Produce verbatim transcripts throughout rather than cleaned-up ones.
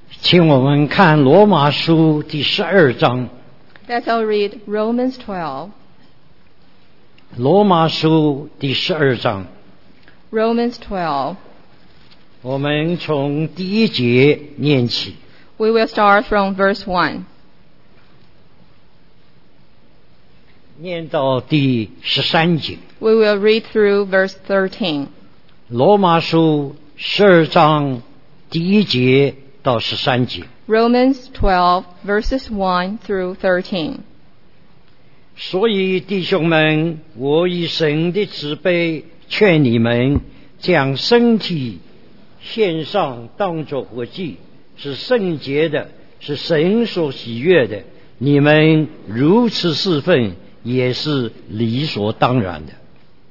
请我们看罗马书第十二章。 Let's all read Romans twelve. 罗马书第十二章。 Romans twelve. 我们从第一节念起。 We will start from verse one. 念到第十三节。 We will read through verse thirteen. 罗马书十二章第一节到十三节。 Romans twelve, verses one through thirteen. 所以弟兄们，我以神的慈悲劝你们，将身体献上当作活祭，是圣洁的，是神所喜悦的。你们如此侍奉，也是理所当然的。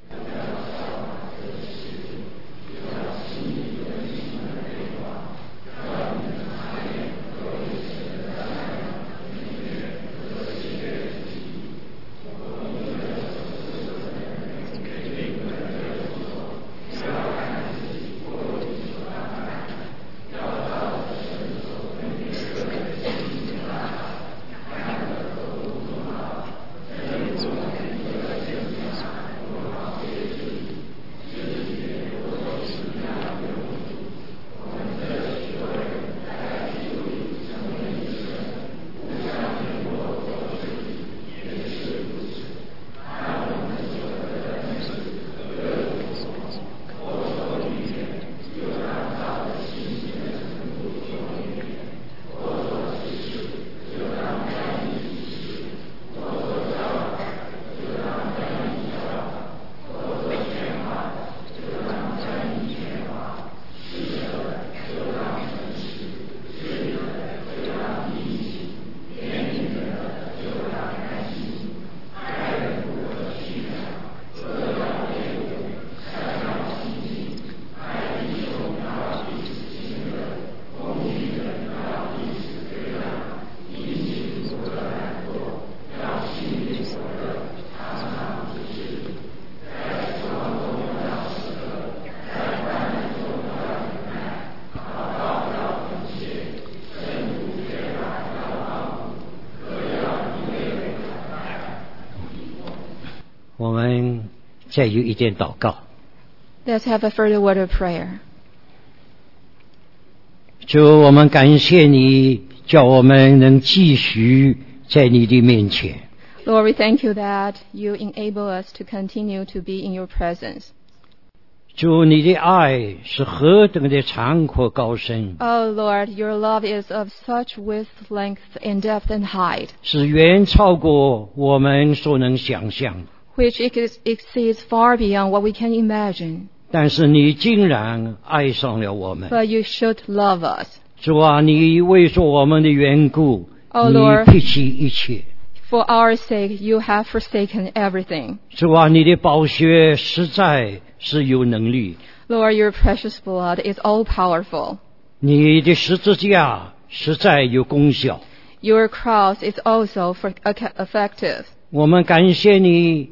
我们再有一点祷告。 Let's have a further word of prayer. 主，我们感谢你，叫我们能继续在你的面前。 Lord, we thank you that you enable us to continue to be in your presence. 主，你的爱是何等的长阔高深， Oh Lord, your love is of such width, length, and depth and height, 是远超过我们所能想象的。 which ex- exceeds far beyond what we can imagine. 但是你竟然爱上了我们。 But you should love us. 主啊，你为着我们的缘故， Oh 你 Lord, 撇弃一切。 for our sake, you have forsaken everything. 主啊，你的宝血实在是有能力， Lord, your precious blood is all powerful. 你的十字架实在有功效。 Your cross is also for, effective. 我们感谢你，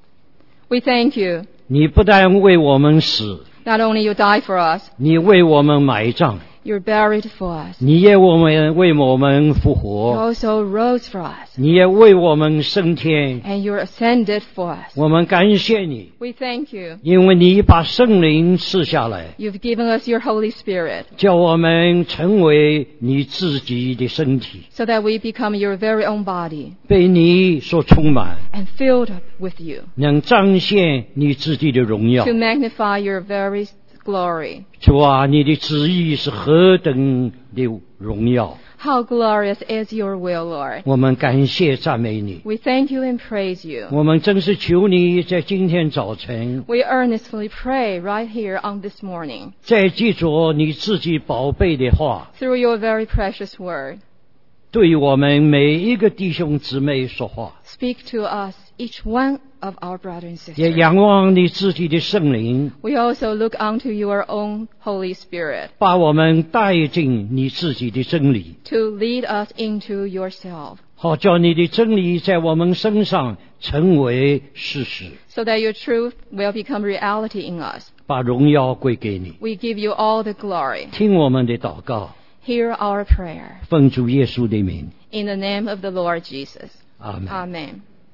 We thank you. 你不但为我们死， Not only you died for us, 你为我们埋葬， you're buried for us. 你也我们为我们复 You 活， also rose for us. 你也为我们升天。 And you're ascended for us. 我们感谢你， We thank you. 因为你把圣灵赐下来， You've given us your Holy Spirit 叫我们成为你自己的身体， so that we become your very own body 被你所充满， and filled up with you 能彰显你自己的荣耀 to。magnify your very glory. 主啊，你的旨意是何等的荣耀！ How glorious is your will, Lord. 我们感谢赞美你， We thank you and praise you. 我们真是求你在今天早晨 We earnestly pray right here on this morning 再记着你自己宝贝的话， through your very precious word. 对我们每一个弟兄姊妹说话， Speak to us, each one of our brothers and 也 sisters. 仰望你自己的圣灵， We also look unto your own Holy Spirit 把我们带进你自己的真理， to lead us into yourself, 好叫你的真理在我们身上成为事实， so that your truth will become reality in us. 把荣耀归给你。 We give you all the glory. 听我们的祷告， Hear our prayer. 奉主耶稣的名， In the name of the Lord Jesus. 阿门。 Amen.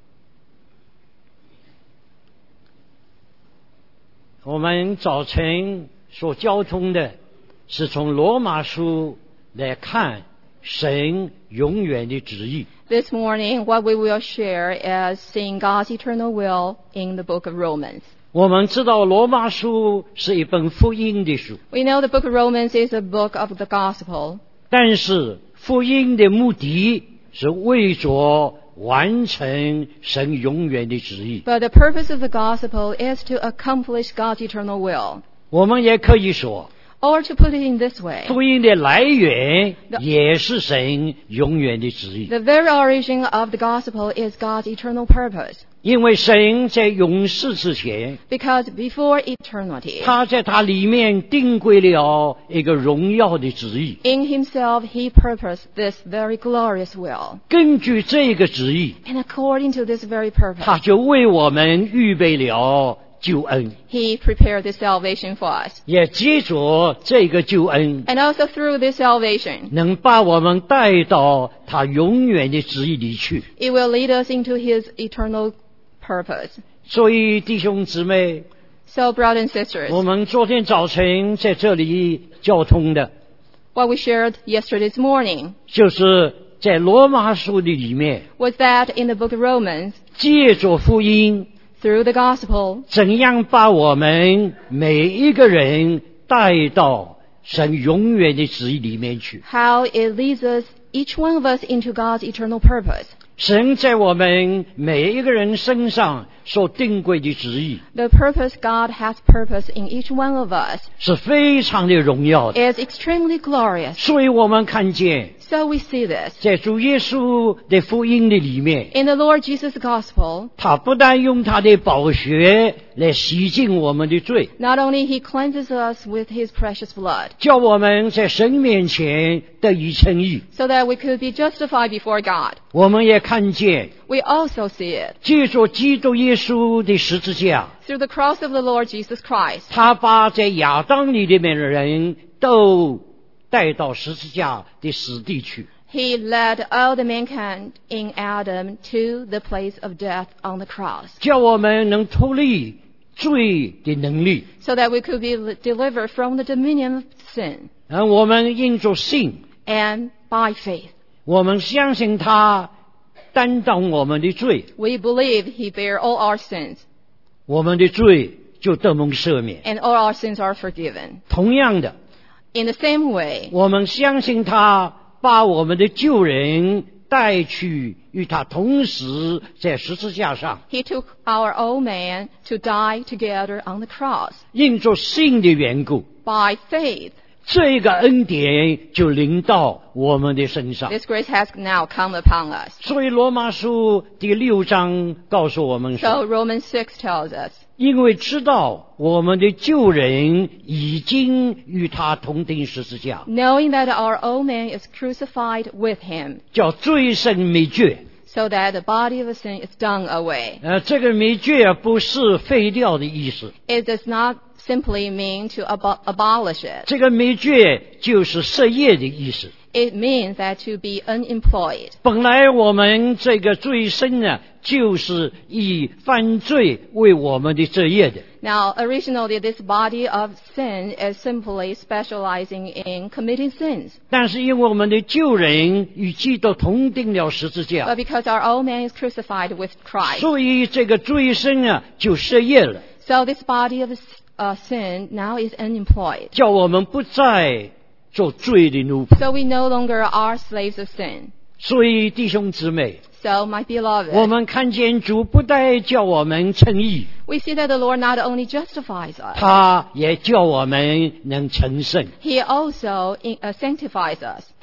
我们早晨所交通的是从罗马书来看神永远的旨意。 This morning, what we will share is seeing God's eternal will in the book of Romans. 我们知道罗马书是一本福音的书， We know the book of Romans is a book of the gospel, 但是福音的目的是为着完成神永远的旨意。 but the purpose of the gospel is to accomplish God's eternal will. 我们也可以说， Or to put it in this way, 福音的来源也是神永远的旨意。 the very origin of the gospel is God's eternal purpose. 因为神在永世之前， Because before eternity, 他在他里面定规了一个荣耀的旨意。 in himself he purposed this very glorious will. 根据这个旨意， And according to this very purpose, 他就为我们预备了救恩， he prepared this salvation for us. 也借着这个救恩， And also through this salvation, 能把我们带到他永远的旨意里去。 it will lead us into his eternal purpose. 所以弟兄姊妹， So, brothers and sisters, 我们昨天早晨在这里交通的， what we shared yesterday's morning 就是在罗马书的里面， was that in the book of Romans, 借着福音， through the gospel, 怎样把我们每一个人带到神永远的旨意里面去。 how it leads us, each one of us, into God's eternal purpose. 神在我们每一个人身上所定规的旨意 The purpose God has purpose in each one of us 是非常的荣耀的， is extremely glorious. 所以我们看见 So we see this. 在主耶稣的福音的里面， In the Lord Jesus' gospel, 他不但用他的宝血来洗净我们的罪， not only he cleanses us with his precious blood, 叫我们在神面前得以称义， so that we could be justified before God. 我们也看见 We also see it 借着基督耶稣的十字架， through the cross of the Lord Jesus Christ. 他把在亚当里面的人都带到十字架的死地去。 He led all the mankind in Adam to the place of death on the cross, 叫我们能脱离罪的能力， so that we could be delivered from the dominion of sin. 而我们因着信， And by faith, 我们相信他担当我们的罪， we believe he bare all our sins, 我们的罪就得蒙赦免。 and all our sins are forgiven. 同样的， In the same way, 我们相信他把我们的旧人带去与他同时在十字架上， he took our old man to die together on the cross. 因着信的缘故， By faith, 这个恩典就临到我们的身上。 this grace has now come upon us. 所以罗马书第六章告诉我们 So 说， Romans six tells us, 因为知道我们的旧人已经与他同钉十字架， knowing that our old man is crucified with him, 叫罪身灭绝。 so that the body of sin is done away. 呃，这个灭绝不是废掉的意思， It does not simply mean to abo- abolish it. 这个灭绝就是失业的意思。 It means that to be unemployed. 本来我们这个罪身呢，就是以犯罪为我们的职业的。 Now, originally, this body of sin is simply specializing in committing sins. 但是因为我们的旧人与基督同钉了十字 But 架， because our old man is crucified with Christ, 所以这个罪身啊就失业了， so this body of uh, sin now is unemployed. 叫我们不再做罪的奴仆。 So we no longer are slaves of sin. 所以弟兄姊妹， So, my 我 beloved, 们看见主不但叫我们称义， we see that the Lord not only justifies us, 他也叫我们能成圣。 He also in, uh, sanctifies us.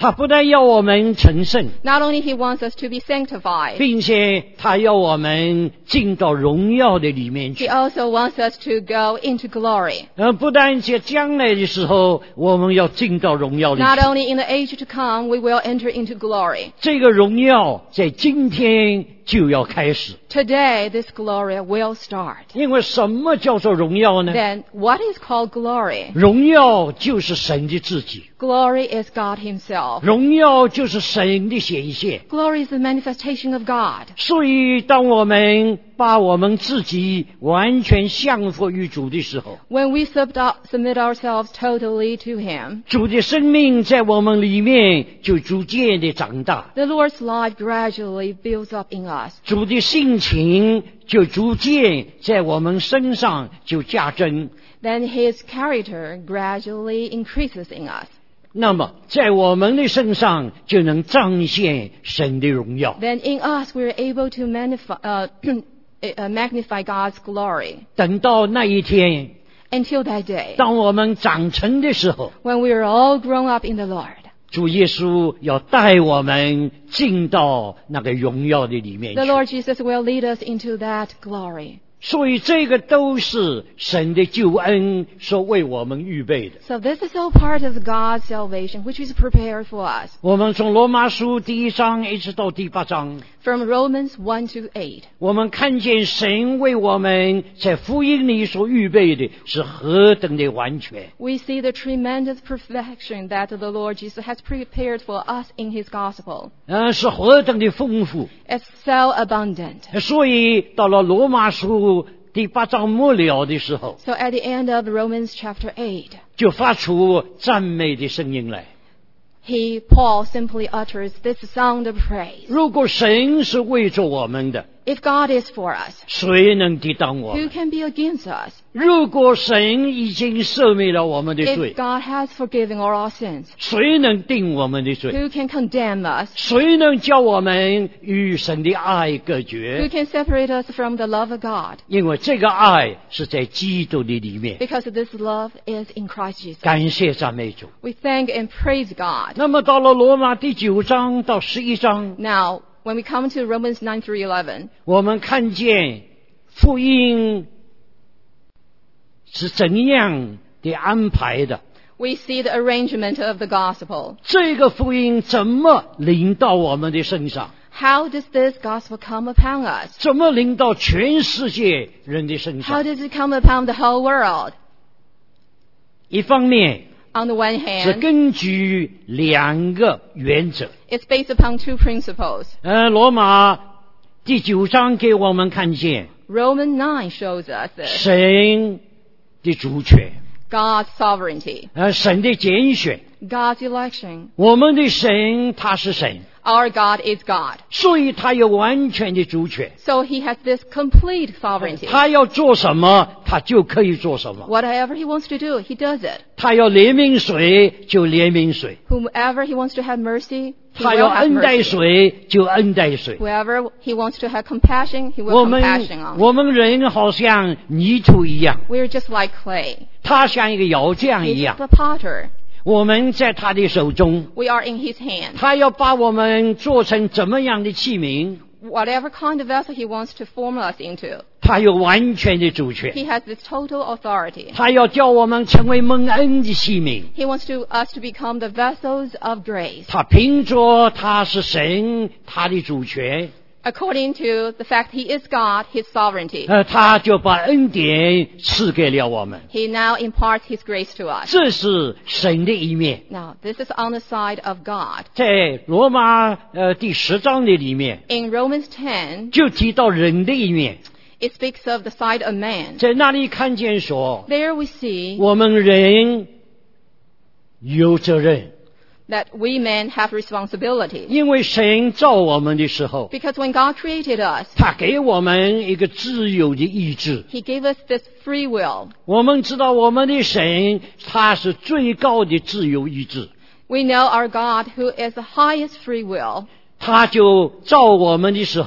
他不但要我们成圣， Not only He wants us to be sanctified, 并且他要我们进到荣耀的里面 He 去。 also wants us to go into glory. 呃，不但在将来的时候，我们要进到荣耀里 Not 去。 only in the age to come, we will enter into glory. 这个荣耀在今天就要开始。 Today, this glory will start. 因为什么叫做荣耀呢？ Then, what is called glory? 荣耀就是神的自己， Glory is God Himself. 荣耀就是神的显现。 Glory is the manifestation of God. 所以，当我们把我们自己完全降服于主的时候， When we subd- submit ourselves totally to Him, 主的生命在我们里面就逐渐的长大， the Lord's life gradually builds up in us. 主的性情就逐渐在我们身上就加增。 Then His character gradually increases in us. 那么，在我们的身上就能彰显神的荣耀。 Then in us we're able to magnify, uh, uh, magnify God's glory. 等到那一天， Until that day, 当我们长成的时候， when we are all grown up in the Lord, 主耶稣要带我们进到那个荣耀的里面 the 去。 Lord Jesus will lead us into that glory. 所以这个都是神的救恩所为我们预备的。 So this is all part of God's salvation, which is prepared for us. 我们从罗马书第一章一直到第八章， From Romans one to eight, 我们看见神为我们在福音里所预备的是何等的完全。 we see the tremendous perfection that the Lord Jesus has prepared for us in His gospel. 呃，是何等的丰富。 It's so abundant. 所以到了罗马书第八章末了的时候， So at the end of Romans chapter eight, 就发出赞美的声音来。 he, Paul, simply utters this sound of praise. 如果神是为着我们的， If God is for us, 谁能抵挡我 who 们？ can be against us? 如果神已经赦免了我们的 If 罪， God has forgiven all our sins, 谁能定我们的罪？ who can condemn us? 谁能叫我们与神的爱隔 Who 绝？ can separate us from the love of God? 因为这个爱是在基督的里面。 Because this love is in Christ Jesus. 感谢赞美主。 We thank and praise God. 那么到了罗马第九章到十一章， Now, when we come to Romans nine through eleven, 我们看见福音是怎样的安排的。 we see the arrangement of the gospel. 这个福音怎么临到我们的身上？ How does this gospel come upon us? 怎么临到全世界人的身 How 上？ does it come upon the whole world? 一方面 On the one 是 hand, 根据两个原则。 it's based upon two principles. 呃，罗马第九章给我们看见 Romans nine shows us this. 神的主权， God's sovereignty, 呃，神的拣选。 God's election. 我们的神他是神， Our God is God. 所以他有完全的主权。 So he has this complete sovereignty. 他要做什么，他就可以做什么。 Whatever he wants to do, he does it. 他要怜悯谁就怜悯谁， Whomever he wants to have mercy, he 他 will 要 have 恩待 mercy. 谁就恩待谁。 Whoever he wants to have compassion, he 我 will 们 compassion on. 我们人好像泥土一样， We're just like clay. 他像一个窑匠一 He's 样， the potter. 我们在他的手中， We are in his hand. 他要把我们做成怎么样的器皿， Whatever kind of vessel he wants to form us into, 他有完全的主权。 he has this total authority. 他要叫我们成为蒙恩的器皿， He wants to, us to become the vessels of grace. 他凭着他是神，他的主权， According to the fact he is God, his sovereignty, 呃，他就把恩典赐给了我们。 he now imparts his grace to us. 这是神的一面。 Now, this is on the side of God. 在罗马呃第十章的里面， In Romans ten, 就提到人的一面， it speaks of the side of man. 在那里看见说， There we see 我们人有责任， that we men have responsibility. 因为神造我们的时候， Because when God created us, 他给我们一个自由的意志。 he gave us this free will. 我们知道我们的神他是最高的自由意志， We know our God, who is the highest free will. 他就造我们的时候，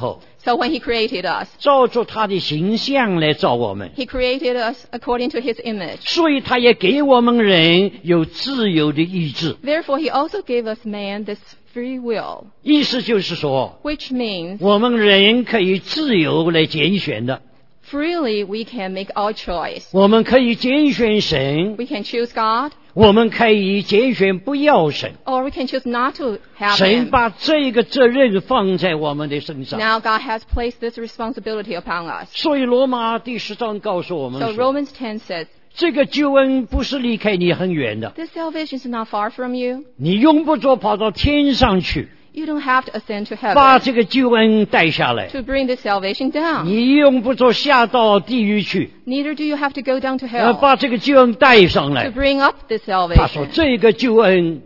So when he created us, 照着他的形象来造我们， he created us according to his image. 所以他也给我们人有自由的意志。 Therefore, he also gave us man this free will, 意思就是说， which means 我们人可以自由来拣选的， freely we can make our choice. 我们可以拣选神， We can choose God, 我们可以拣选不要神。 or we can choose not to have 神 him. 把这个责任放在我们的身上， Now God has placed this responsibility upon us. 所以罗马第十章告诉我们 So 说， Romans ten says, 这个救恩不是离开你很远的， this salvation is not far from you. 你用不着跑到天上去 You don't have to ascend to 把 heaven 这个救恩带下来， to bring this salvation down. 你用不着下到地狱去 Neither do you have to go down to 呃 hell 把这个救恩带上 to 来。 bring up this 他说 salvation. 这个救恩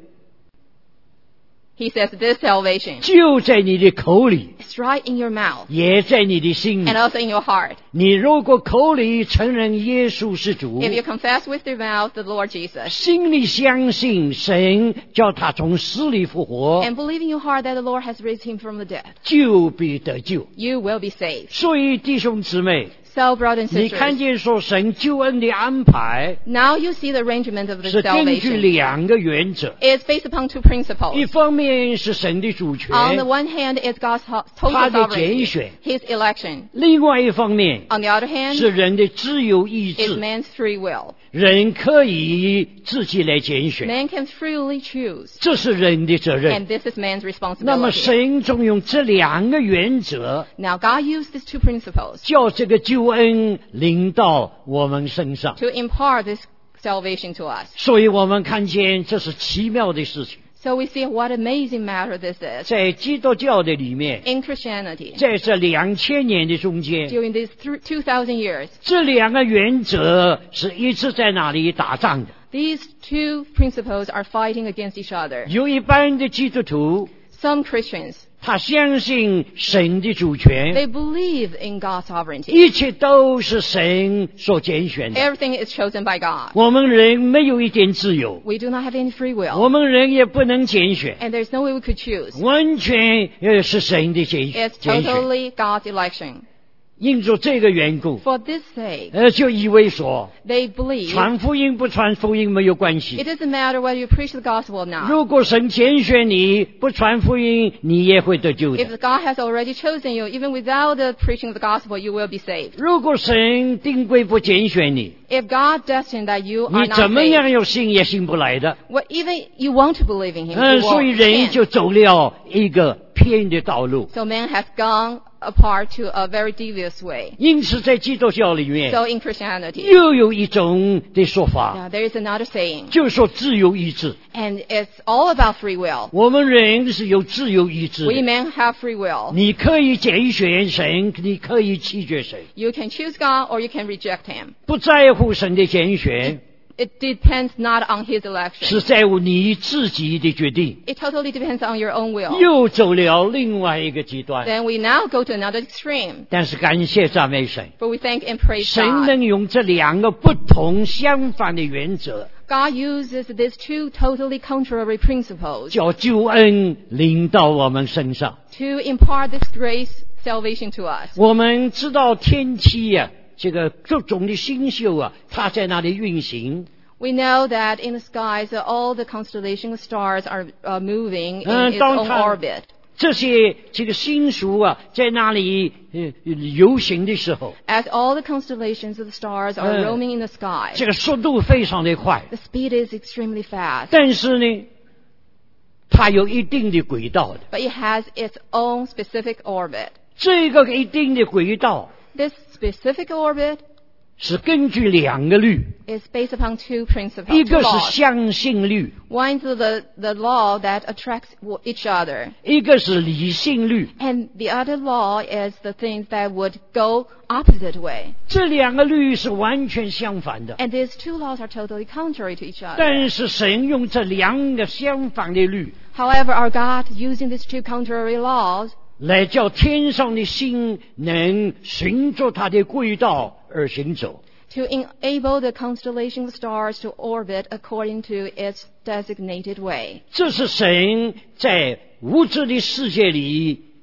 He says this salvation 就在你的口里， is right in your mouth 也在你的心里 and。also in your heart. 你如果口里承认耶稣是主， If you confess with your mouth the Lord Jesus 心里相信神叫他从死里复活， and believe in your heart that the Lord has raised him from the dead, 就必得救。 you will be saved. 所以弟兄姊妹， So, brothers and 你看 sisters, 见说神救恩的安排 now you see the arrangement of the 是根据 salvation. 两个原则， It's based upon two 一 principles. 方面是神的主 On the 权， one hand, it's God's ho- 他 total 的拣 sovereignty, 选； His election. 另外一方面 On the other hand, 是人的自由意 is 志， man's free will. 人可以自己来拣选， Man can freely choose, 这是人的责任。 and this is man's 那么 responsibility. 神总用这两个原则， Now, God used these two principles 叫这个救恩临到我们身上， to impart this salvation to us. 所以我们看见这是奇妙的事情。 So we see what amazing matter this is 在基督教的里面， in Christianity 在这两千年的中间， during these th- two thousand years. 这两个原则是一直在那里打仗的。 These two principles are fighting against each other. 有一般的基督徒， Some Christians, 他相信神的主权， they believe in God's sovereignty. 一切都是神所拣选的。 Everything is chosen by God. 我们人没有一点自由， We do not have any free will, 我们人也不能拣选， and there's no way we could choose. 完全呃是神的拣 It's 拣选。 totally God's election. 因着这个缘故， For this sake, 呃，就以为说 they believe 传福音不传福音没有关 it 系。 doesn't matter whether you preach the gospel or not. 如果神拣选你，不传福音，你也会得救 If 的。 God has already chosen you, even without the preaching of the gospel, you will be saved. 如果神定规不拣选你， If God destined that you are 你 not 怎么 saved, 样有信也信不来的。 what, even you want to believe in Him, 嗯， you 所以 won't, 人 can't. 就走了一个偏的道路。 So man has gone apart to a very devious way. 因此，在基督教里面， So in Christianity, 又有一种的说法， yeah, there is another saying, 就说自由意志。 and it's all about free will. 我们人是有自由意志 We 的， men have free will. 你可以拣选神，你可以弃绝神， You can choose God or you can reject Him. 不在乎神的拣选， It depends not on His election. 是在乎你自己的决定。 It totally depends on your own will. 又走了另外一个极端， Then we now go to another extreme. 但是感谢赞美神， But we thank and praise 神 God. 能用这两个不同相反的原则， God uses these two totally contrary principles 叫救恩临到我们身上。 to impart this grace salvation to us. 我们知道天气呀、这个各种的星宿啊，它在那里运行。 We know that in the skies, uh, all the constellation stars are uh, moving in 嗯， its 当 own 它 orbit. 这些这个星宿啊，在那里呃游行的时候， As all the constellations of the stars are 嗯 roaming in the sky, 这个速度非常的快， the speed is extremely fast, 但是呢，它有一定的轨道的。 but it has its own specific orbit. 这个一定的轨道 This specific orbit 是根据两个律， is based upon two principles, 一 two 个是 laws. 相信律， One is the, the law that attracts w- each other, 一个是理性律。 and the other law is the things that would go opposite way. 这两个律是完全相反的， And these two laws are totally contrary to each other. 但是神用这两个相反的律 However, our God, using these two contrary laws, 来叫天上的星能循着它的轨道而行走。 to enable the constellation of stars to orbit according to its designated way. 这是神在物质的世界里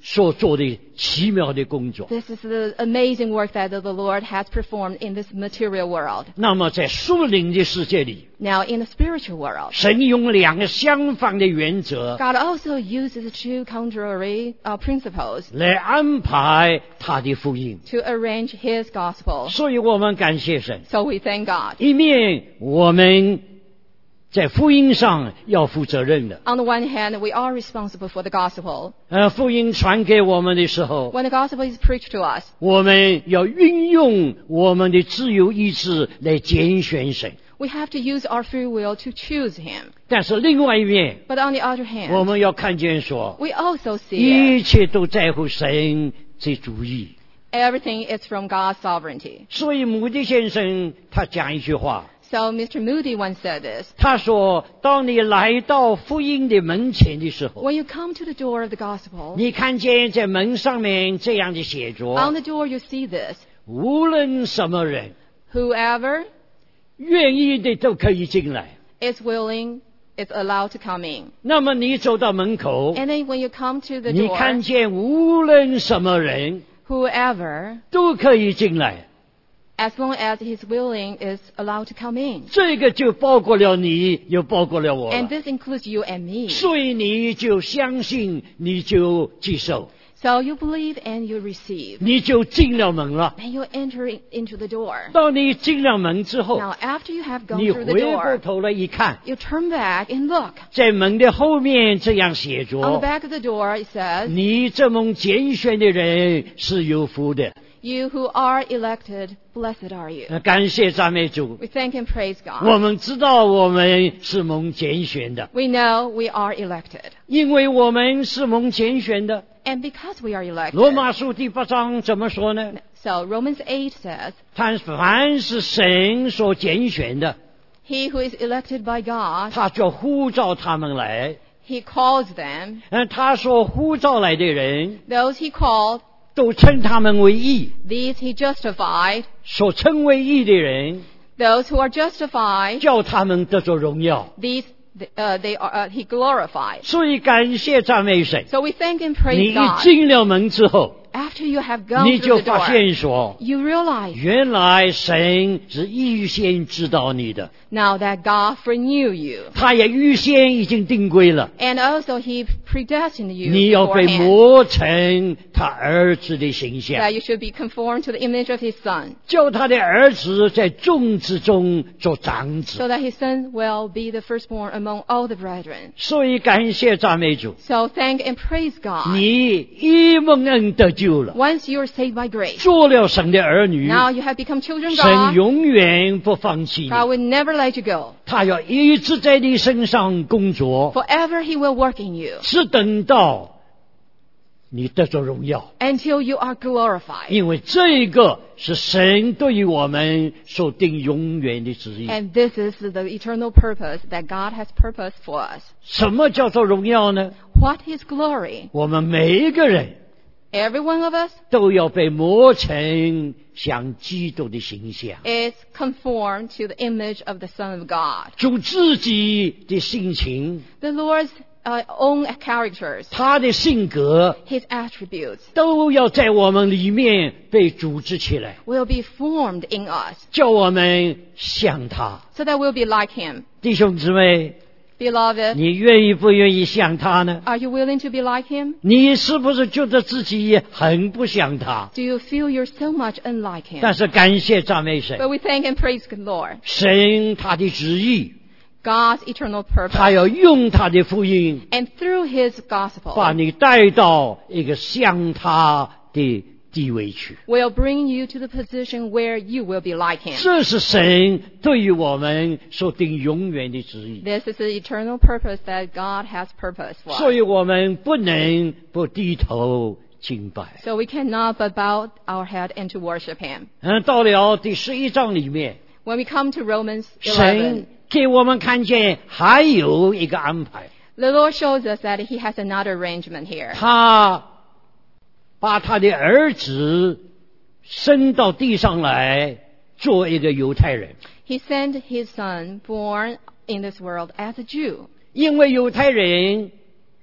所做的奇妙的工作。 This is the amazing work that the Lord has performed in this material world. 那么在属灵的世界里， Now, in the spiritual world, 神用两个相反的原则 God also uses two contrary uh, principles 来安排他的福音。 to arrange His gospel. 所以我们感谢神， So we thank God. 一面我们在福音上要负责任的。 On the one hand, we are responsible for the gospel. 呃，福音传给我们的时候， When the gospel is preached to us, 我们要运用我们的自由意志来拣选神。 we have to use our free will to choose Him. 但是另外一面， But on the other 我 hand, 们要看见说， we also see 一 it. 切都在乎神的主意。 Everything is from God's sovereignty. 所以穆迪先生他讲一句话， So Mister Moody once said this. 他说：“当你来到福音的门前的时候， When you come to the door of the gospel, 你看见在门上面这样的写 on 着： the door you see this. 无论什么人 Whoever 愿意的都可以进来。 is willing is allowed to come in. 那么你走到门口， And then when you come to the 你看 door, 见无论什么人 whoever, 都可以进来， as long as he's willing, is allowed to come in. 这个就包括了你，又包括了我 And 了。 this includes you and me. 所以你就相信，你就接受， So you believe and you receive. 你就进了门了。 And you enter in- into the door. 当你进了门之后， Now, after you have gone 你 through the 回过 door, 头来一看， you turn back and look. 在门的后面这样写 On the 着： back of the door, it says, 你这蒙拣选的人是有福的。 You who are elected, blessed are you. 那感谢赞美主， We thank and praise 我 God. 们知道我们是蒙拣选的， We know we are elected. 因为我们是蒙拣选的。 And because we are 罗 elected, 马书第八章怎么说呢？ so Romans eight says, 他凡是神所拣选的， He who is elected by God, 他就呼召他们来。 He calls them. 嗯，他所呼召来的人， Those He called, 都称他们为义。 these He justified. 所称为义的人， Those who are justified, 叫他们得着荣耀。 these uh, they are uh, He glorified. 所以感谢赞美神。 So we thank and 你 praise 一 God. 进了门之后， After you have gone 你 through 就 the 发 door, 现说， you realize 原来神是预先知道你的， now that God foreknew you. 他也预先已经定规了， And also He predestined you 你要被 beforehand, 磨成他儿子的形象， that you should be conformed to the image of His Son, 叫他的儿子在众之中做长 so 子。 that His Son will be the firstborn among all the brethren. 所以感谢赞美主， So thank and praise God. 你一蒙恩得救了， Once you are saved by grace, 做了神的儿女， now you have become children of 神 God. 永远不放弃你， God will never let you go. 他要一直在你身上工作， Forever He will work in you 是等到你得着荣耀。 until you are glorified. 因为这个是神对于我们所定永远的旨意。 And this is the eternal purpose that God has purposed for us. 什么叫做荣耀呢？ What is glory? 我们每一个人 Every one of us 都要被磨成像基督的形象， is conformed to the image of the Son of God. 主自己的性情， The Lord's uh, own characters, 他的性格， His attributes, 都要在我们里面被组织起来， will be formed in us 叫我们像他。 so that we'll be like Him. 弟兄姊妹， Beloved, 你愿意不愿意像他呢？ are you willing to be like Him? 你是不是觉得自己很不像他？ Do you feel you're so much unlike Him? 但是感谢赞美神， But we thank and praise the Lord. 神他的旨意， God's eternal 他 purpose. 要用他的福音 And through His 把 gospel 你带到一个像他的地位去。 will bring you to the position where you will be like Him. 这是神对于我们所定永远的旨意， This is the eternal purpose that God has purposed for 所 us. 以我们不能不低头敬拜。 So we cannot but bow our head and to worship Him. 嗯，到了第十一章里面， When we come to Romans 神 eleven, 给我们看见还有一个安排， the Lord shows us that He has another arrangement here. 他把他的儿子生到地上来，做一个犹太人。 He sent His Son, born in this world as a Jew. 因为犹太人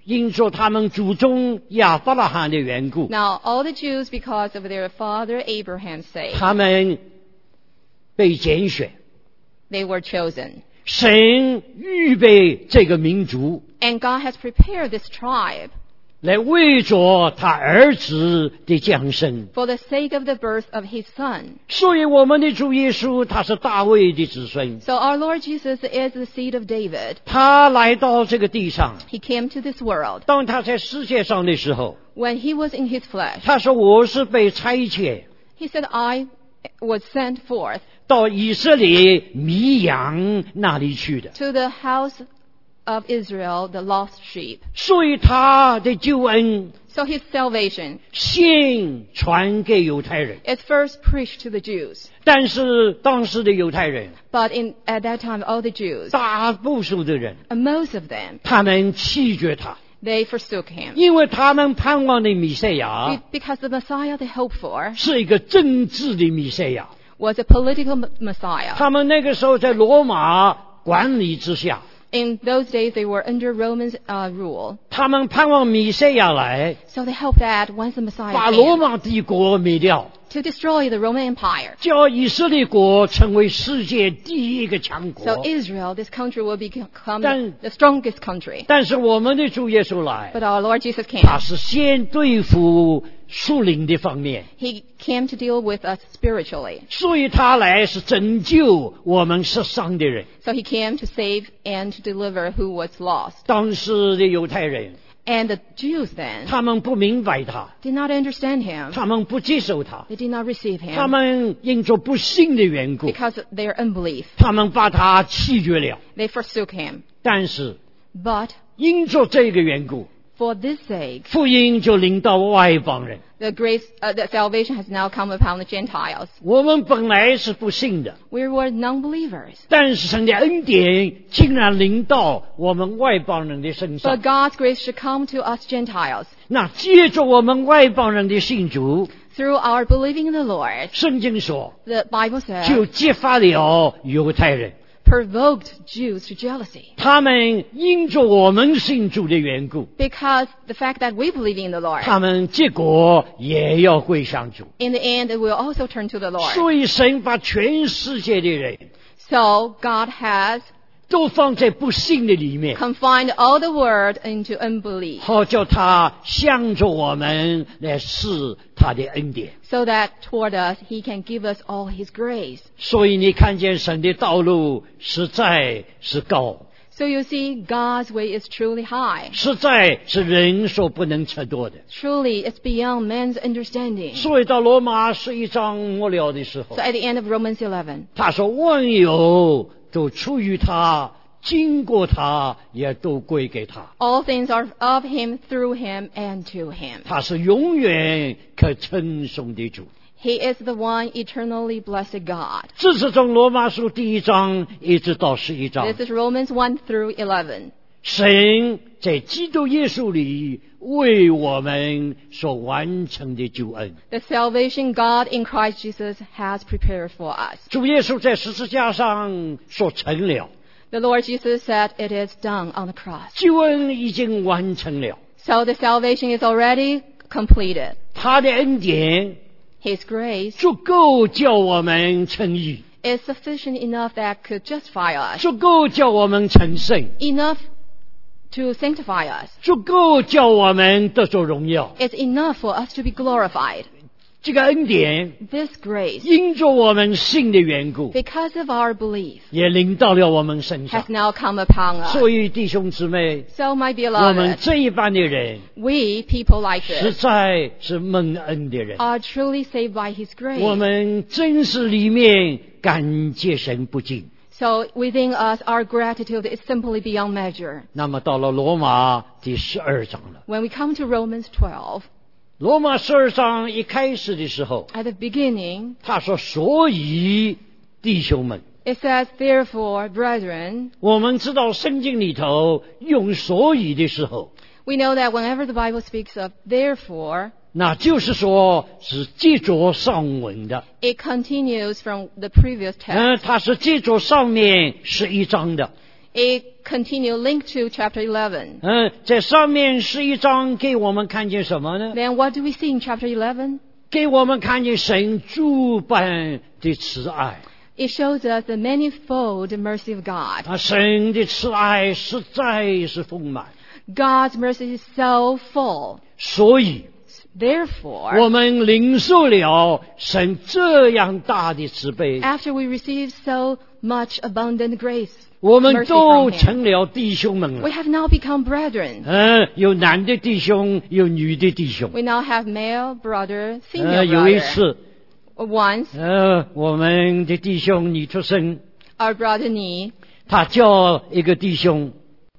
因着他们祖宗亚伯拉罕的缘故， Now, all the Jews, because of their father Abraham's sake, 他们被拣选， they were chosen. 神预备这个民族 And God has prepared this tribe 来为着他儿子的降生。 for the sake of the birth of his son. 所以我们的主耶稣他是大卫的子孙， So our Lord Jesus is the seed of David. 他来到这个地上， He came to this world. 当他在世界上的时候， When he was in his flesh, 他说我是被差遣 he said, I was sent forth 到以色列迷羊那里去的， to the house of Israel, the lost sheep. 所以他的救恩 So his salvation 先传给犹太人， is first preached to the Jews. 但是当时的犹太人 But in, at that time, all the Jews, 大多数的人， and most of them, 他们弃绝他， they forsook him. 因为他们盼望的弥赛亚 Be- Because the Messiah they hoped for 是一个政治的弥赛亚， was a political m- Messiah. 他们那个时候在罗马管理之下， In those days, they were under Roman uh, rule. 他们盼望弥赛亚来 So they hoped that once the 把 Messiah 罗 came 马帝国灭掉， to destroy the Roman Empire. 叫以色列国成为世界第一个强 So 国。 Israel, this country, will become Then- the strongest country. 但是我们的主耶稣来， But our Lord Jesus 他 came. 是先对付属灵的方面， He came to deal with us spiritually. 所以他来是拯救我们世上的人。 So he came to save and to deliver who was lost. 当时的犹太人， And the Jews then 他们不明白他， did not understand him. 他们不接受他， They did not receive 他 him 们因着不信的缘故， because of their unbelief. 他们把他弃绝了。 They forsook him. 但是 But 因着这个缘故， for this sake, 福音就临到外邦人。 the grace, uh, the salvation has now come upon the Gentiles. 我们本来是不信的， We were non-believers. 但是神的恩典竟然临到我们外邦人的身上 But。God's grace should come to us Gentiles 那借着我们外邦人的信主， through our believing in the Lord. 圣经说 The Bible says 就激发了犹太人， provoked Jews to jealousy 他们因着我们信主的缘故， because the fact that we believe in the Lord, 他们结果也要归向主。 in the end, it will also turn to the Lord. 所以神把全世界的人 So God has 都放在不信的里面， confined all the world into unbelief, 好叫他向着我们来施他的恩典。 so that toward us He can give us all His grace. 所以你看见神的道路实在是高， So you see, God's way is truly high. 实在是人所不能测度的。 Truly, it's beyond man's understanding. 所以到罗马十一章末了的时候 So，at the end of Romans eleven, 他说万有都出于他，经过他，也都归给他。 all things are of Him, through Him, and to Him. 他是永远可称颂的主。 He is the one eternally blessed God. 这是从罗马书第一章一直到十一章， This is Romans one through eleven. 神在基督耶稣里为我们所完成的救恩。 The salvation God in Christ Jesus has prepared for us. 主耶稣在十字架上所成了， The Lord Jesus said it is done on the cross. 救恩已经完成了， So the salvation is already completed. 他的恩典 His grace 足够叫我们称义， is sufficient enough that could justify us, 足够叫我们成圣， enough to sanctify us. 足够叫我们得着荣耀。 It's enough for us to be glorified. 这个恩典 This grace, 因着我们信的缘故， because of our belief, 也临到了我们身 has 上。 now come upon us. 所以弟兄姊妹， So, my 我们 beloved, 这一般的人 we, people like 实 this, 在是蒙恩的人， are truly saved by His grace. 我们真是里面感谢神不尽。 So within us, our gratitude is simply beyond measure. 那么到了罗马第十二章了， When we come to Romans twelve, 罗马十二章一开始的时候， at the beginning, 他说：“所以弟兄们， it says, therefore, brethren, 我们知道圣经里头用所以的时候， we know that whenever the Bible speaks of therefore, 那就是说是接着上文的， it continues from the previous 嗯， text. 它是接着上面十一章的。” It continue linked to chapter eleven. 嗯，在上面十一章给我们看见什么呢？ Then what do we see in chapter eleven? 给我们看见神诸般的慈爱。 It shows us the manifold mercy of God. 啊，神的慈爱实在是丰满， God's mercy is so full. 所以 Therefore, 我们领受了神这样大的慈悲， after we receive so much abundant grace, 我们 mercy 都 from Him, 成了弟兄们 we 了。 have now become brethren. 嗯，有男的弟兄，有女的弟兄。 We now have male brother, 呃， female 有一 brother. 次， Once, 呃，我们的弟兄你出生， our brother Ni, 他叫一个弟兄，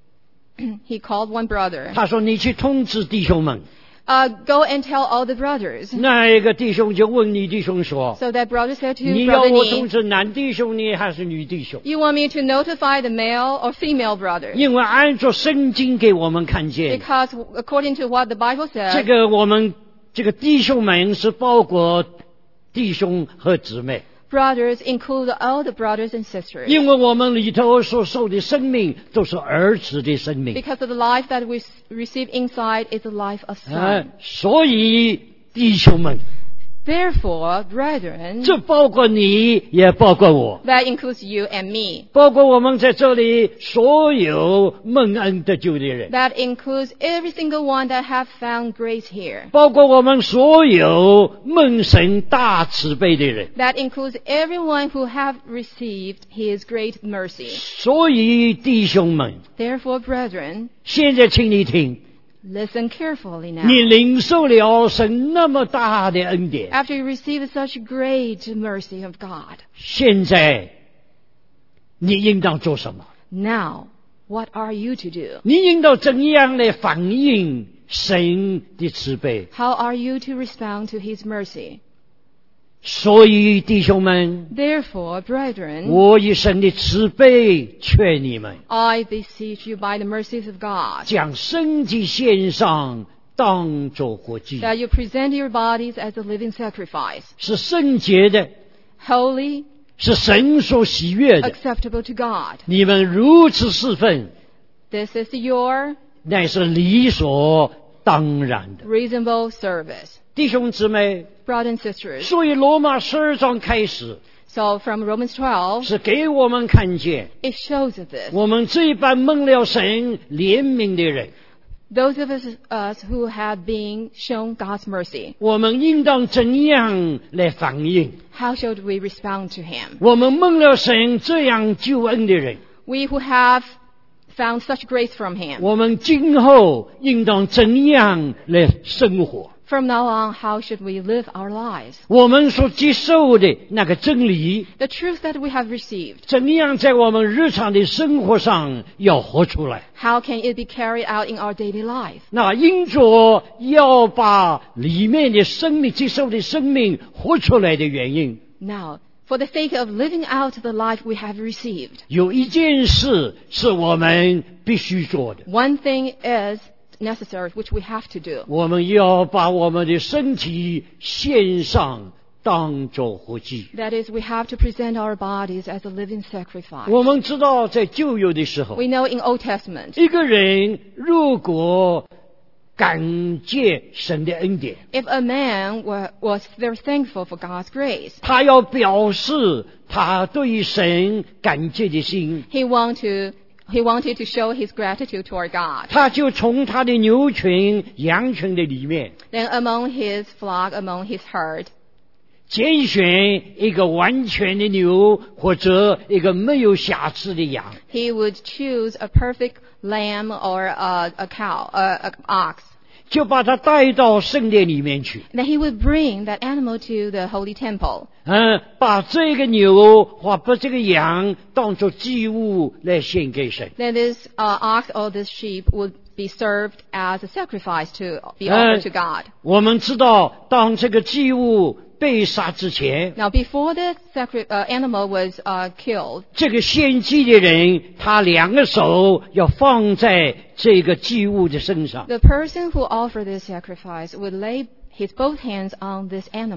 he called one brother, 他说你去通知弟兄们。 uh, go and tell all the brothers. 那一个弟兄就问你弟兄说 So that brother said：“ to 你要 brother 我通 Ni, 知男弟兄呢，还是女弟兄？ you want me to notify the male or female brother? 因为按照圣经给我们看见， Because according to what the Bible 这 says, 个我们这个弟兄们是包括弟兄和姊妹， brothers include all the brothers and sisters. 因为我们里头所受的生命都是儿子的生命， Because of the life that we s- receive inside is the life of 啊 son. 所以弟兄们， Therefore, brethren, 这包括你，也包括我， that includes you and me. 包括我们在这里所有蒙恩得救的人， That includes every single one that have found grace here. 包括我们所有蒙神大慈悲的人。 That includes everyone who have received His great mercy. 所以弟兄们， Therefore, brethren, 现在请你听， listen carefully now. 你领受了神那么大的恩典， After you receive such great mercy of God, 现在你应当做什么？ now what are you to do? 你应当怎样来反映神的慈悲？ How are you to respond to His mercy? 所以弟兄们， Therefore, brethren, 我以神的慈悲劝你们， I beseech you by the mercies of God, 将身体献上，当作活祭， that you present your bodies as a living sacrifice, 是圣洁的， holy, 是神所喜悦的。 acceptable to God. 你们如此侍奉， This is your 乃是理所当然的。 reasonable service. 弟兄姊妹， Brothers and sisters, 所以罗马十二章开始 so from Romans twelve, 是给我们看见， it shows us this. 我们这一般蒙了神怜悯的人， Those of us, us who have been shown God's mercy, 我们应当怎样来反应？ how should we respond to Him? 我们蒙了神这样救恩的人， We who have found such grace from Him, 我们今后应当怎样来生活？ from now on, how should we live our lives? 我们所接受的那个真理， The truth that we have received, 怎样在我们日常的生活上要活出来？ how can it be carried out in our daily life? 那因着要把里面的生命接受的生命活出来的原因， Now, for the sake of living out the life we have received, 有一件事是我们必须做的， one thing is necessary, which we have to do. 我们要把我们的身体献上，当作活祭。 That is, we have to present our bodies as a living sacrifice. 我们知道，在旧约的时候， We know in Old Testament, 一个人如果感谢神的恩典， if a man were, was very thankful for God's grace, 他要表示他对神感激的心， he want to he wanted to show his gratitude toward God. 他就从他的牛群、羊群的里面 Then among his flock, among his herd, 拣选一个完全的牛，或者一个没有瑕疵的羊， he would choose a perfect lamb or a, a cow, a, a ox. 就把它带到圣殿里面去。 Then he would bring that animal to the holy temple. 嗯，把这个牛或把这个羊当作祭物来献给神。 Then this uh, ox or this sheep would be served as a sacrifice to be 呃 offered to God. 我们知道，当这个祭物被杀之前， Now, before the sacri- uh, animal was uh, killed, 这个献祭的人，他两个手要放在这个祭物的身上， the person who offered this sacrifice would lay his both hands on this animal.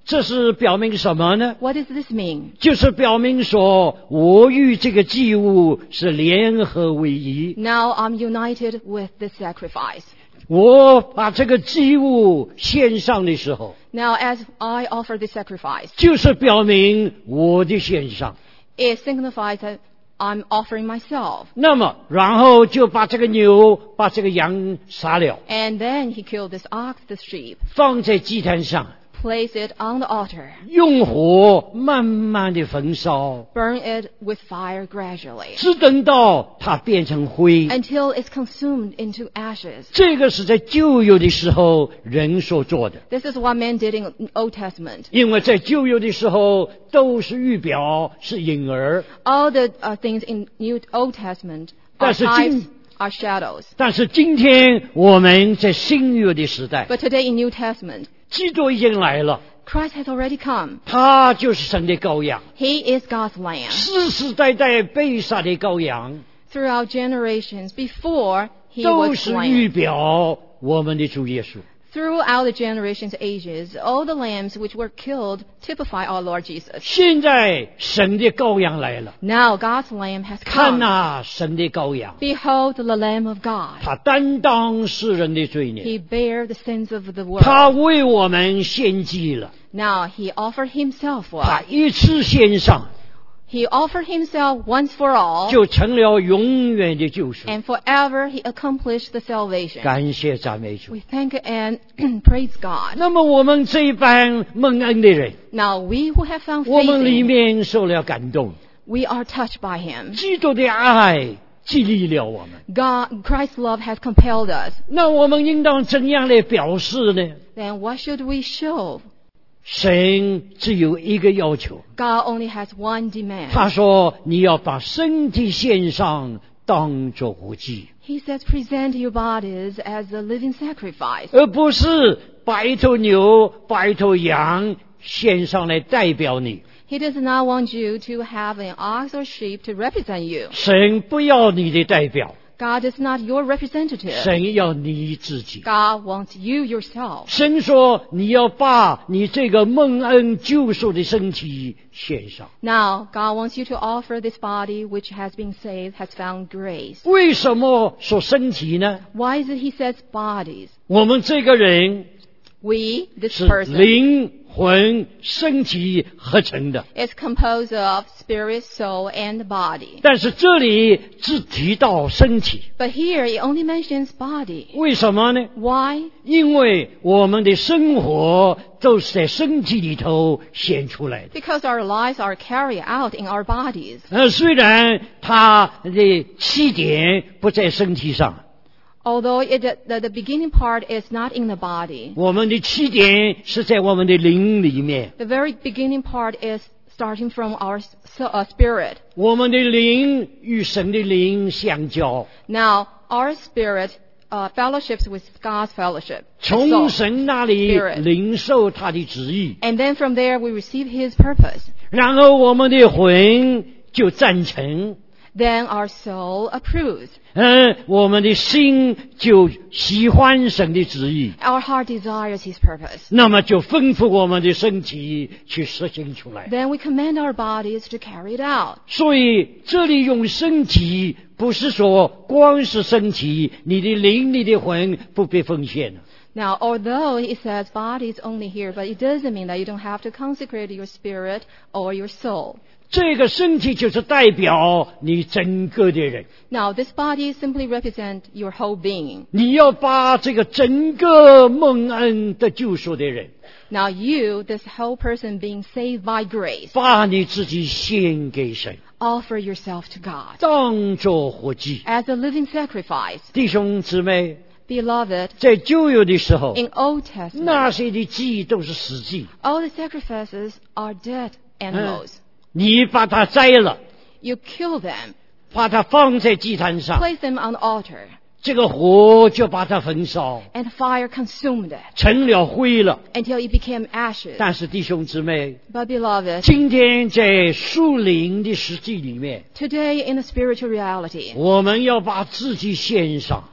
这是表明什么呢？ What does this mean? 就是表明说，我与这个祭物是联合为一。 Now I'm united with this sacrifice. 我把这个祭物献上的时候， Now as I offer this sacrifice, 就是表明我的献上。 it signifies that I'm offering myself. 那么，然后就把这个牛、把这个羊杀了， And then he killed this ox, this sheep, 放在祭坛上， place it on the altar, 用火慢慢的焚烧， burn it with fire gradually, 直等到它变成灰。 until it's consumed into ashes. 这个是在旧约的时候人所做的， This is what men did in Old Testament. 因为在旧约的时候都是预表，是影儿。 All the uh, things in New Old Testament are 但是今- types, are shadows. 但是今天我们在新约的时代， But today in New Testament, 基督已经来了， Christ has already come. 他就是神的羔羊， He is God's Lamb. 世世代代被杀的羔羊， Throughout generations before he 都 was 是预 slain. 表我们的主耶稣。 Throughout the generations, ages, all the lambs which were killed typify our Lord Jesus. 现在神的羔羊来了， Now God's Lamb has 看 come. 哪，神的羔羊， Behold the Lamb of God. 他担当世人的罪孽， He bare the sins of the 他 world. 为我们献祭了， Now he offered himself for 他 us. 一次献上， He offered himself once for all, 就成了永远的救赎。 and forever he accomplished the salvation. 感谢赞美主。 We thank and praise God. 那么我们这一班蒙恩的人， Now we who have found 我 faith 们里 in him, 面受了感动， we are touched by him. 基督的爱激励了我们。 God, Christ's love has compelled us. 那我们应当怎样来表示呢？ Then what should we show? 神只有一个要求， God only has one demand. 他说你要把身体献上，当作活祭， He says, present your bodies as a living sacrifice. 而不是把一头牛、把一头羊献上来代表你。 He does not want you to have an ox or sheep to represent you. 神不要你的代表， God is not your representative. 神要你自己。 God wants you yourself. 神说你要把你这个蒙恩救赎的身体献上。 Now, God wants you to offer this body which has been saved, has found grace. 为什么说身体呢？ Why is it he says bodies? 我们这个人 We, this 是 person, 灵魂身体合成的， is composed of spirit, soul, and body. 但是这里只提到身体， But here it only mentions body. 为什么呢？ Why? 因为我们的生活都是在身体里头显出来的。 Because our lives are carried out in our bodies. 呃，虽然它的起点不在身体上， Although it, the, the beginning part is not in the body, 我们的起点是在我们的灵里面。 the very beginning part is starting from our so, uh, spirit. 我们的灵与神的灵相交， Now, our spirit uh, fellowships with God's fellowship. 从 soul. 神那里 Spirit. 领受他的旨意， And then from there we receive His purpose. 然后我们的魂就赞成， Then our soul approves. 嗯，我们的心就喜欢神的旨意， Our heart desires His purpose. 那么就吩咐我们的身体去实行出来。 Then we command our bodies to carry it out. 所以这里用身体，不是说光是身体，你的灵、你的魂不被奉献了。 Now, although it says body is only here, but it doesn't mean that you don't have to consecrate your spirit or your soul. 这个身体就是代表你整个的人， Now, this body simply represents your whole being. 你要把这个整个蒙恩的救赎的人， Now, you, this whole person being saved by grace, 把你自己献给神， offer yourself to God 当作活祭。 as a living sacrifice. 弟兄姊妹， Beloved, 在旧约的时候， in Old Testament, 那些的祭都是死祭， all the sacrifices are dead animals. 你把它摘了， You kill them, 把它放在祭坛上， place them on the altar, 这个火就把它焚烧， and fire consumed it 成了灰了。 until it became ashes. 但是弟兄姊妹， But beloved, 今天在属灵的实际里面， today in the spiritual reality, 我们要把自己献上，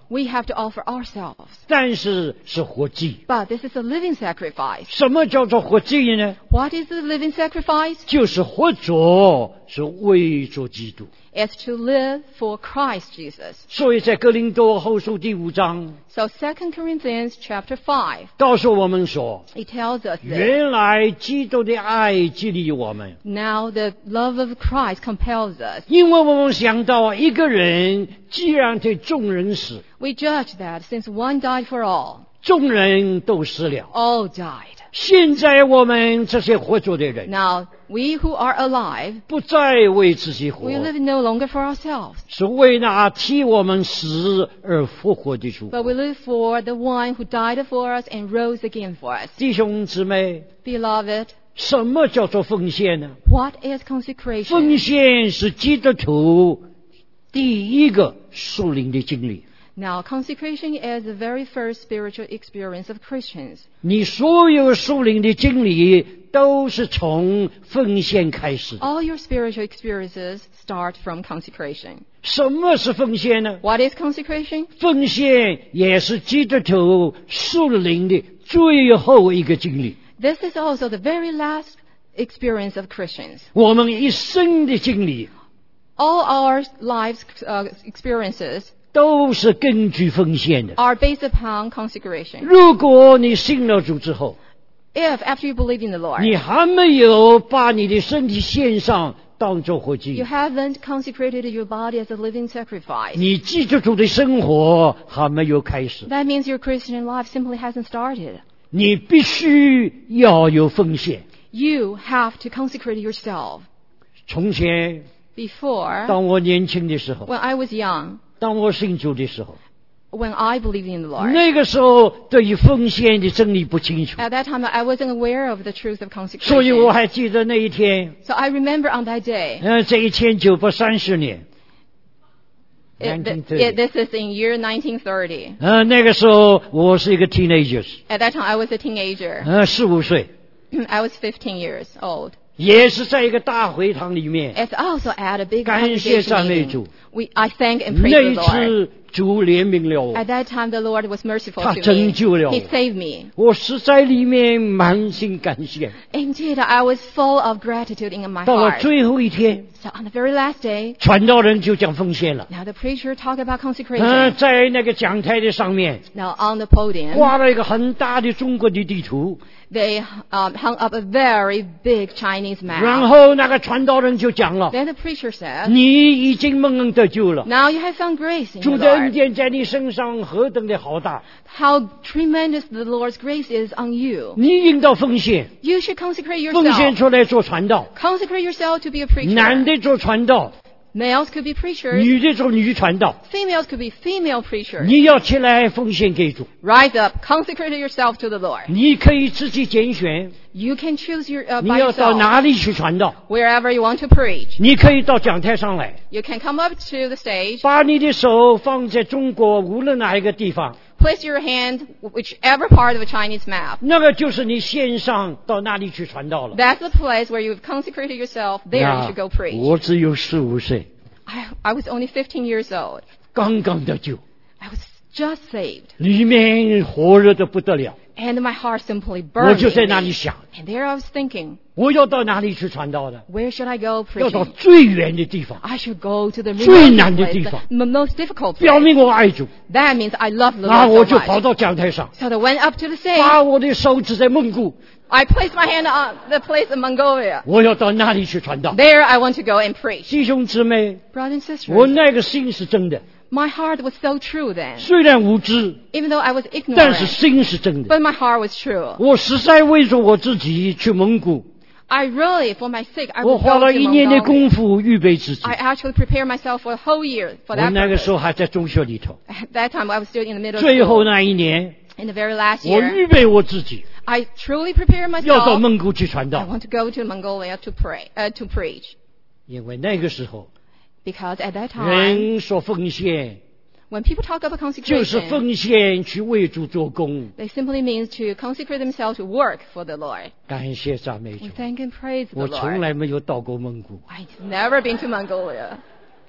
we have to offer ourselves. 但是是活祭。 But this is a living sacrifice. 什么叫做活祭呢？ What is the living sacrifice? 就是活着，是为着基督。 It's to live for Christ Jesus. 所以在哥林多后书第五章 So Second Corinthians chapter five, 告诉我们说， it tells us that 原来基督的爱激励我们， now the love of Christ compels us. 因为我们想到一个人既然对众人死， We judge that since one died for all, 众人都死了。 all died. 现在我们这些活着的人， Now, we who are alive, 不再为自己活， we live no longer for ourselves, 是为那替我们死而复活的主。 but we live for the one who died for us and rose again for us. 弟兄姊妹， Beloved, 什么叫做奉献呢？ what is consecration? 奉献是基督徒第一个属灵的经历。 Now, consecration is the very first spiritual experience of Christians. 你所有属灵的经历都是从奉献开始。 All your spiritual experiences start from consecration. 什么是奉献呢？ What is consecration? 奉献也是基督徒属灵的最后一个经历。 This is also the very last experience of Christians. 我们一生的经历 All our lives' uh, experiences 都是根据奉献的。 are based upon consecration. 如果你信了主之后， If, after you believe in the Lord, 你还没有把你的身体献上当作活 you 祭， haven't consecrated your body as a living sacrifice, 你基督徒的生活还没有开始， that means your Christian life simply hasn't started. 你必须要有奉献。 You have to consecrate yourself. 从前， Before, 当我年轻的时候， when I was young, 当我信主的时候， when I believed in the Lord, 那个时候对于奉献的真理不清楚， at that time I wasn't aware of the truth of 所以我 consecration. 还记得那一天， So I remember on that day, 呃，这一千九百三十年， it, th- 1930 it, this is in year nineteen thirty. 呃，那个时候我是一个 teenagers， At that time I was a teenager. 呃，十五岁， I was fifteen years old. 也是在一个大会堂里面， It's also at a big 感谢 congregation 赞美 meeting. 主。 We, I thank and 那 praise 一 the Lord. 次主怜悯了我 At，that time, the Lord was merciful 他 to 拯 me. 救了我 He saved me. 我实在里面满心感谢。 Indeed, I was full of gratitude in my 到了 heart. 最后一天， So on the very last day, 传道人就讲奉献了。 now the preacher talked about 呃， consecration. 在那个讲台的上面 Now on the podium, 画了一个很大的中国的地图， they um, hung up a very big Chinese 然 map. 后那个传道人就讲了 Then the preacher said, 你已经蒙恩得救了， now you have found grace in 主 the 的恩 Lord. 典在你身上何等的好大， How tremendous the Lord's grace is on you. 你应当奉献， You should consecrate 奉献 yourself. 出来做传道， Consecrate yourself to be a preacher. 男的做传道， Males could be preachers. 女的做女传道， Females could be female preachers. 你要起来奉献给主， Rise up, consecrate yourself to the Lord. 你可以自己拣选， You can choose your uh, 你 by 要到 yourself 哪里去传道， wherever you want to preach. 你可以到讲台上来， You can come up to the stage, 把你的手放在中国无论哪一个地方， place your hand whichever part of a Chinese map. 那个就是你线上到那里去传道了。 That's the place where you've consecrated yourself. There you 呀 should go preach. 我只有十五岁， I, I was only fifteen years old. 刚刚得救， I was just saved. 里面火热的不得了， And my heart simply 我 burned. 就在 in 那 me. 里想， And there I was thinking, 我要到哪里去传道的？ where should I go 要到 preaching? 最远的地方， I should go to the 最 remote 难的 place, 地方。 the m- most difficult 表 place. 明我爱主， That means I love the 那 Lord 我 so 就跑 much. 到讲台上， So I went up to the stage. 把我的手指在蒙古， I placed my hand on the place in Mongolia. 我要到那里去传道。 There I want to go and preach. 弟兄姊妹， Brothers and 我 sisters, 那个心是真的， my heart was so true then. 虽然无知， Even though I was 但是 ignorant, 心是真的。 but my heart was true. 我实在为着我自己去蒙古， I really, for my sake, I 我 would 花 go 了 to 一年的 Mongolia. 功夫预备自己。 I actually prepared myself for a whole year for 我 that 那个 purpose. 时候还在中学里头， At that time, I was still in the middle 最后 school. 那一年， In the very last 我 year, 预备我自己 I truly prepared 要到 myself. 蒙古去传 I 道， want to go to Mongolia to pray, uh, to preach. 因为那个时候 Because at that time, 人说奉献 when people talk about 就是 consecration, 奉献去为主做工。 they simply means to consecrate themselves to work for the Lord. 感谢赞美主 We，thank and praise the 我从 Lord. 来没有到过蒙古， I've never been to Mongolia.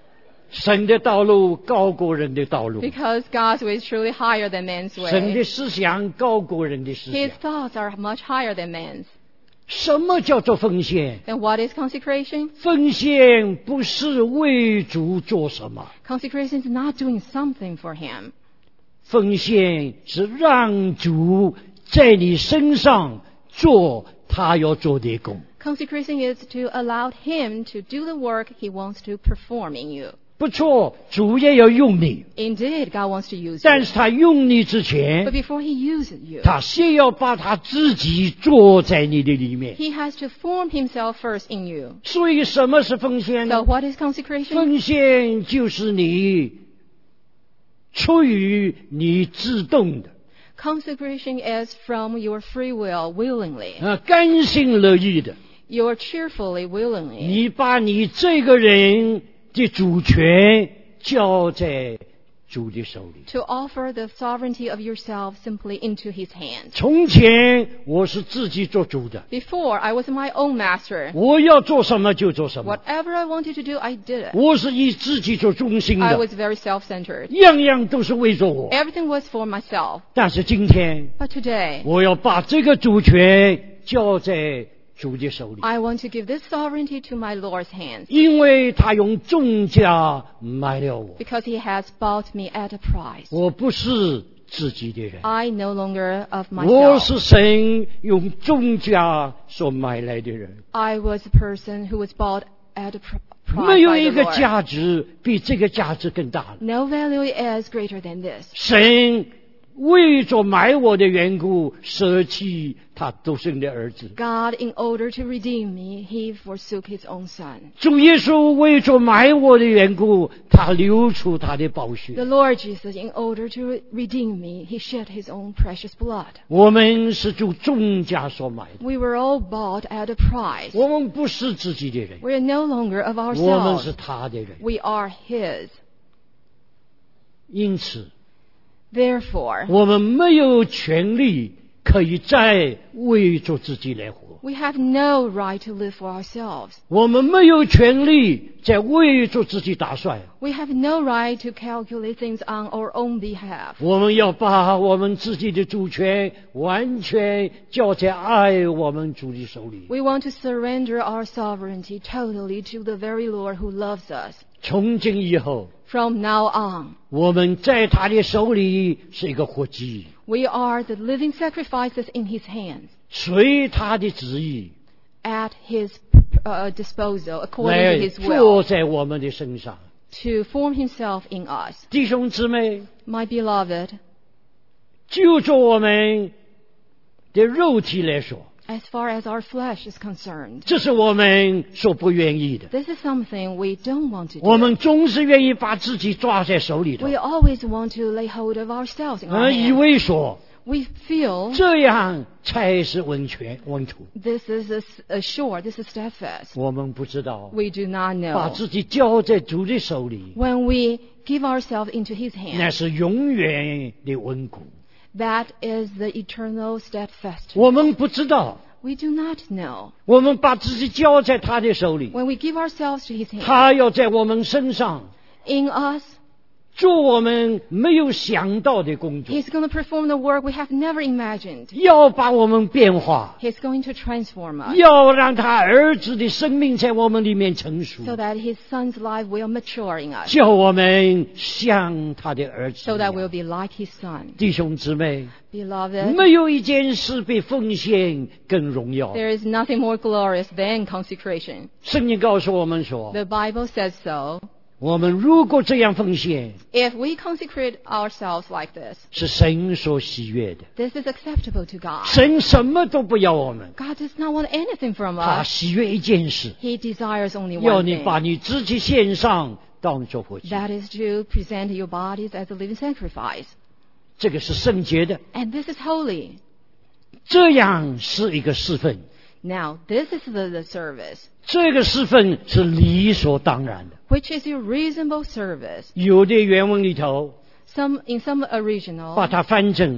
神的道路高过人的道路， Because God's way is truly higher than man's 神的 way. 思想高过人的思 His 想。 thoughts are much higher than man's. 什么叫做奉献？ Then what is consecration? 奉献不是为主做什么， Consecration is not doing something for Him. 奉献是让主在你身上做他要做的工。 Consecration is to allow Him to do the work He wants to perform in you. 不错，主也要用你， Indeed, God wants to use 但 you. 是他用你之 But 前， before He uses you, 他先要把他自己做在你的里面。 He has to form Himself first in you. 所以什么是奉献 So 呢？ what is consecration? 奉献就是你出于你自动的， Consecration is from your free will, willingly. 啊，甘心乐意的。 You're cheerfully, willingly. 你把你这个人的主权交在主的手里。 To offer the sovereignty of yourself simply into His hands. 从前我是自己做主的， Before, I was my own master. 我要做什么就做什么， Whatever I wanted to do, I did it. 我是以自己做中心 I 的， was very self-centered. 样样都是为着我。 Everything was for myself. 但是今天， But today, 我要把这个主权交在主的手里， I want to give this sovereignty to my Lord's hands. 因为他用重价买了我， Because He has bought me at a price. 我不是自己的人， I no longer of 我 myself. 是神用重价所买来的人。 I was a person who was bought at a pr- 没 price 有 by 一 the 个 Lord. 价值比这个价值更大了。 No value is greater than this. 神为着买我的缘故，舍弃他独生的儿子。 God, in order to redeem me, He forsook His own Son. 主耶稣为着买我的缘故，他流出他的宝 The 血。 Lord Jesus, in order to re- redeem me, He shed His own precious blood. 我们是主重价所买的， We were all bought at a price. 我们不是自己的人， We are no longer of 我们是 ourselves. 他的人。 We are His. 因此， Therefore, 我们没有权利可以再为着自己来活， we have no right to live for ourselves. 我们没有权利再为着自己打算。 We have no right to calculate things on our own behalf. 我们要把我们自己的主权完全交在爱我们主的手里。 We want to surrender our sovereignty totally to the very Lord who loves us. 从今以后， From now on, 我们在他的手里是一个活祭， we are the living sacrifices in His hands, 随他的旨意 at His uh, disposal, according 来 to His 做 will, 在我们的身上。 to form Himself in us. 弟兄姊妹， My beloved, 就着我们的肉体来说， as far as our flesh is concerned, 这是我们所不愿意的。 this is something we don't want to 我 do. 们总是愿意把自己抓在手里头 We，always want to lay hold of ourselves in our 而以 hands. 为说 We feel 这样才是温泉温土。 this is a, a sure, this is steadfast. 我们不知道， We do not 把 know. 自己交在主的手里， When we give ourselves into His 那 hands, 是永远的稳固。 that is the eternal steadfast. 我们不知道， We do not know. 我们把自己交在他的手里， When we give ourselves to His hands, 他要在我们身上 in us, 做我们没有想到的工作， He's going to perform the work we have never imagined. 要把我们变化， He's going to transform us 要让他儿子的生命在我们里面成熟， so that His Son's life will mature in us, 叫我们像他的儿子 so 一 that 样。 we'll be like His Son. 弟兄姊妹， Beloved, 没有一件事比奉献更荣耀。 there is nothing more glorious than consecration. 圣经告诉我们说， The Bible says so. 我们如果这样奉献， If we consecrate ourselves like this, 是神所喜悦的。 this is acceptable to God. 神什么都不要我们， God does not want anything from 他 us. 喜悦一件事， He desires only 要 one 你 thing. 把你自己献上当作活祭。 That is to present your bodies as a living sacrifice. 这个是圣洁的， And this is holy. 这样是一个侍奉， Now, this is the, the service, 这个侍奉是理所当然的。 which is your reasonable service. 有的原文里头 Some, in some 把 original, 它翻成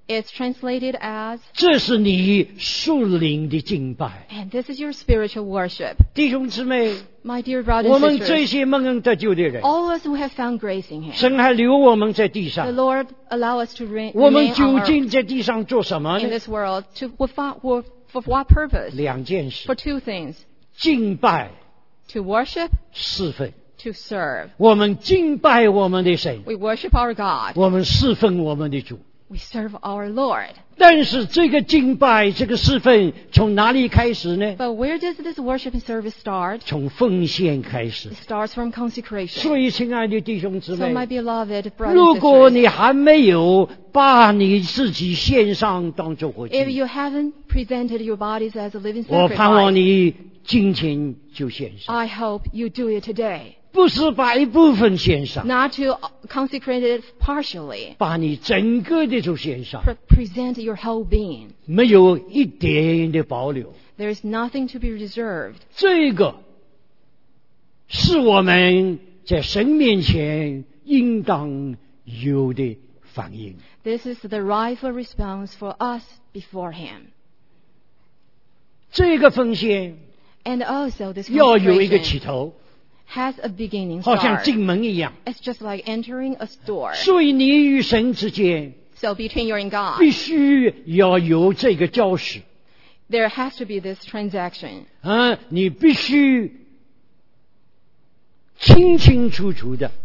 It's translated as, 这是你属灵的敬拜。 and this is your spiritual worship. 弟兄姊妹， My dear brothers 我 and 们这 sisters, 些蒙恩得救的人， all of us who have found grace in Him, 神还留我们在地 the 上， Lord allow us to re- 我们 remain 究 on earth 竟在地上做什么 in 呢？ this world to for, for, for what purpose? 两件事： For two things: 敬拜、 to worship, 侍奉。 to serve. 我们敬拜我们的神， We worship our God. 我们侍奉我们的主。 We serve our Lord. 但是这个敬拜、这个侍奉从哪里开始呢？ But where does this worship and service start? 从奉献开始。 It starts from consecration. 所以，亲爱的弟兄姊 So, my 妹， beloved brothers 如 and 果 sisters, 你还没有把你自己献上当作活 if 祭， you haven't presented your bodies as a living 我盼望 sacrifice, 你今天就献上， I hope you do it today. 不是把一部分献上， Not to consecrate it partially. 把你整个的就献上， Pre- present your whole being. 没有一点的保留。 There is nothing to be reserved. 这个是我们在神面前应当有的反应。 This is the rightful response for us before Him. 这个奉献 And also, this 要有一个起 consecration 头， has a beginning 好像 start. 进门一样。 It's just like entering a store. 所以你与神之间 So between you and God, 必须要有这个交识 there has to be this transaction. 啊！你必须清清楚楚的、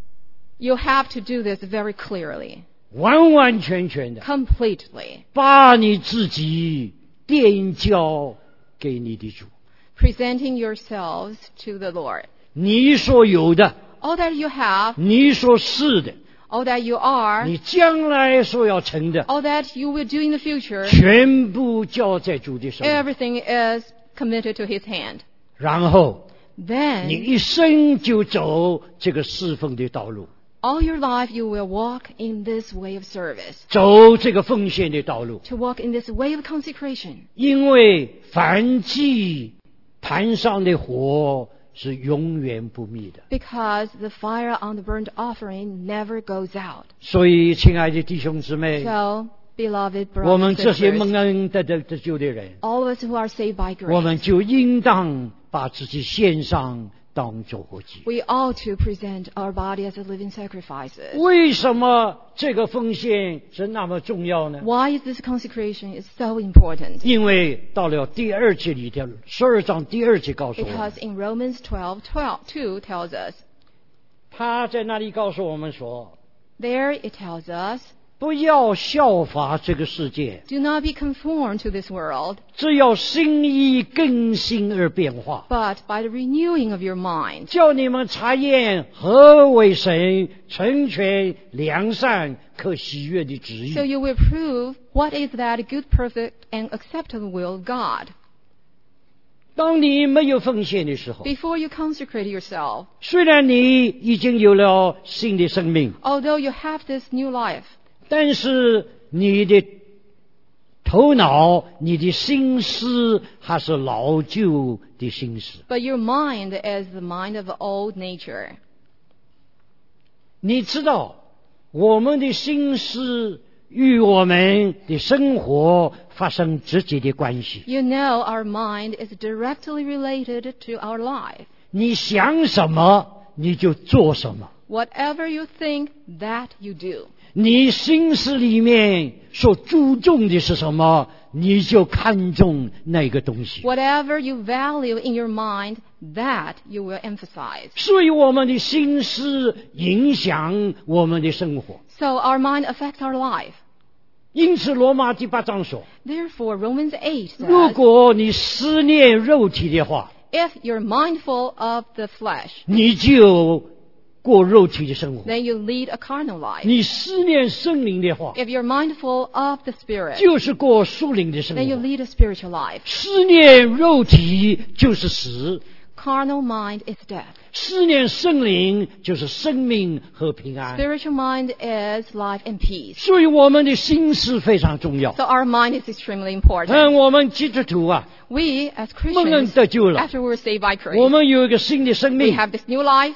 You have to do this very clearly, 完完全全的 completely, 把你自己奠交给你的主。 presenting yourselves to the Lord. 你所有的， All that you have, 你所是的， all that you are, 你将来所要成的， all that you will do in the future, 全部交在主的手里。 everything is committed to His hand. 然后你 Then, 一生就走这个侍奉的道路， all your life you will walk in this way of service, 走这个奉献的道路。 to walk in this way of consecration. 因为凡祭坛上的火是永远不灭的。 Because the fire on the burnt offering never goes out. 所以，亲爱的弟兄姊妹， So, beloved 我们 brothers 这 and 些蒙 sisters, 恩得得得救的人， all of us who are saved by 我 grace, 们就应当把自己献上当作活祭。 we ought to present our body as a living sacrifices. 为什么这个奉献是那么重要呢？ Why is this consecration is so important? 因为到了第二节里头，十二章第二节告诉我们 Because，in Romans twelve, twelve, two tells us, 他在那里告诉我们说， there it tells us, 不要效法这个世界， do not be conformed to this world, 只要心意更新而变化， but by the renewing of your mind, 叫你们查验何为神成全良善可喜悦的旨意。 so you will prove what is that good, perfect, and acceptable will of God. 当你没有奉献的时候， Before you consecrate yourself, 虽然你已经有了新的生命， although you have this new life, 但是你的头脑、你的心思还是老旧的心思。 but your mind is the mind of old nature. 你知道，我们的心思与我们的生活发生直接的关系。 You know our mind is directly related to our life. 你想什么，你就做什么。 Whatever you think, that you do. 你心思里面所注重的是什么，你就看重那个东西。 Whatever you value in your mind, that you will emphasize. 所以我们的心思影响我们的生活。 So our mind affects our life. 因此，罗马第八章说， Therefore, Romans eight 如 says, 果你思念肉体的话， if you're mindful of the flesh, 你就过肉体的生活； then you lead a carnal life. 你思念圣灵的话， If you're mindful of the Spirit, 就是过属灵的生 then you 活。 lead a spiritual life. 思念肉体就是死， Carnal mind is death. 思念圣灵就是生命和平安。 Spiritual mind is life and peace. 所以我们的心思非常重要。 So our mind is extremely important. 嗯，我们基督徒啊， We, as 蒙恩 Christians, 得救了， after we were saved by 我 grace, 们有一个新的生 we 命， have this new life.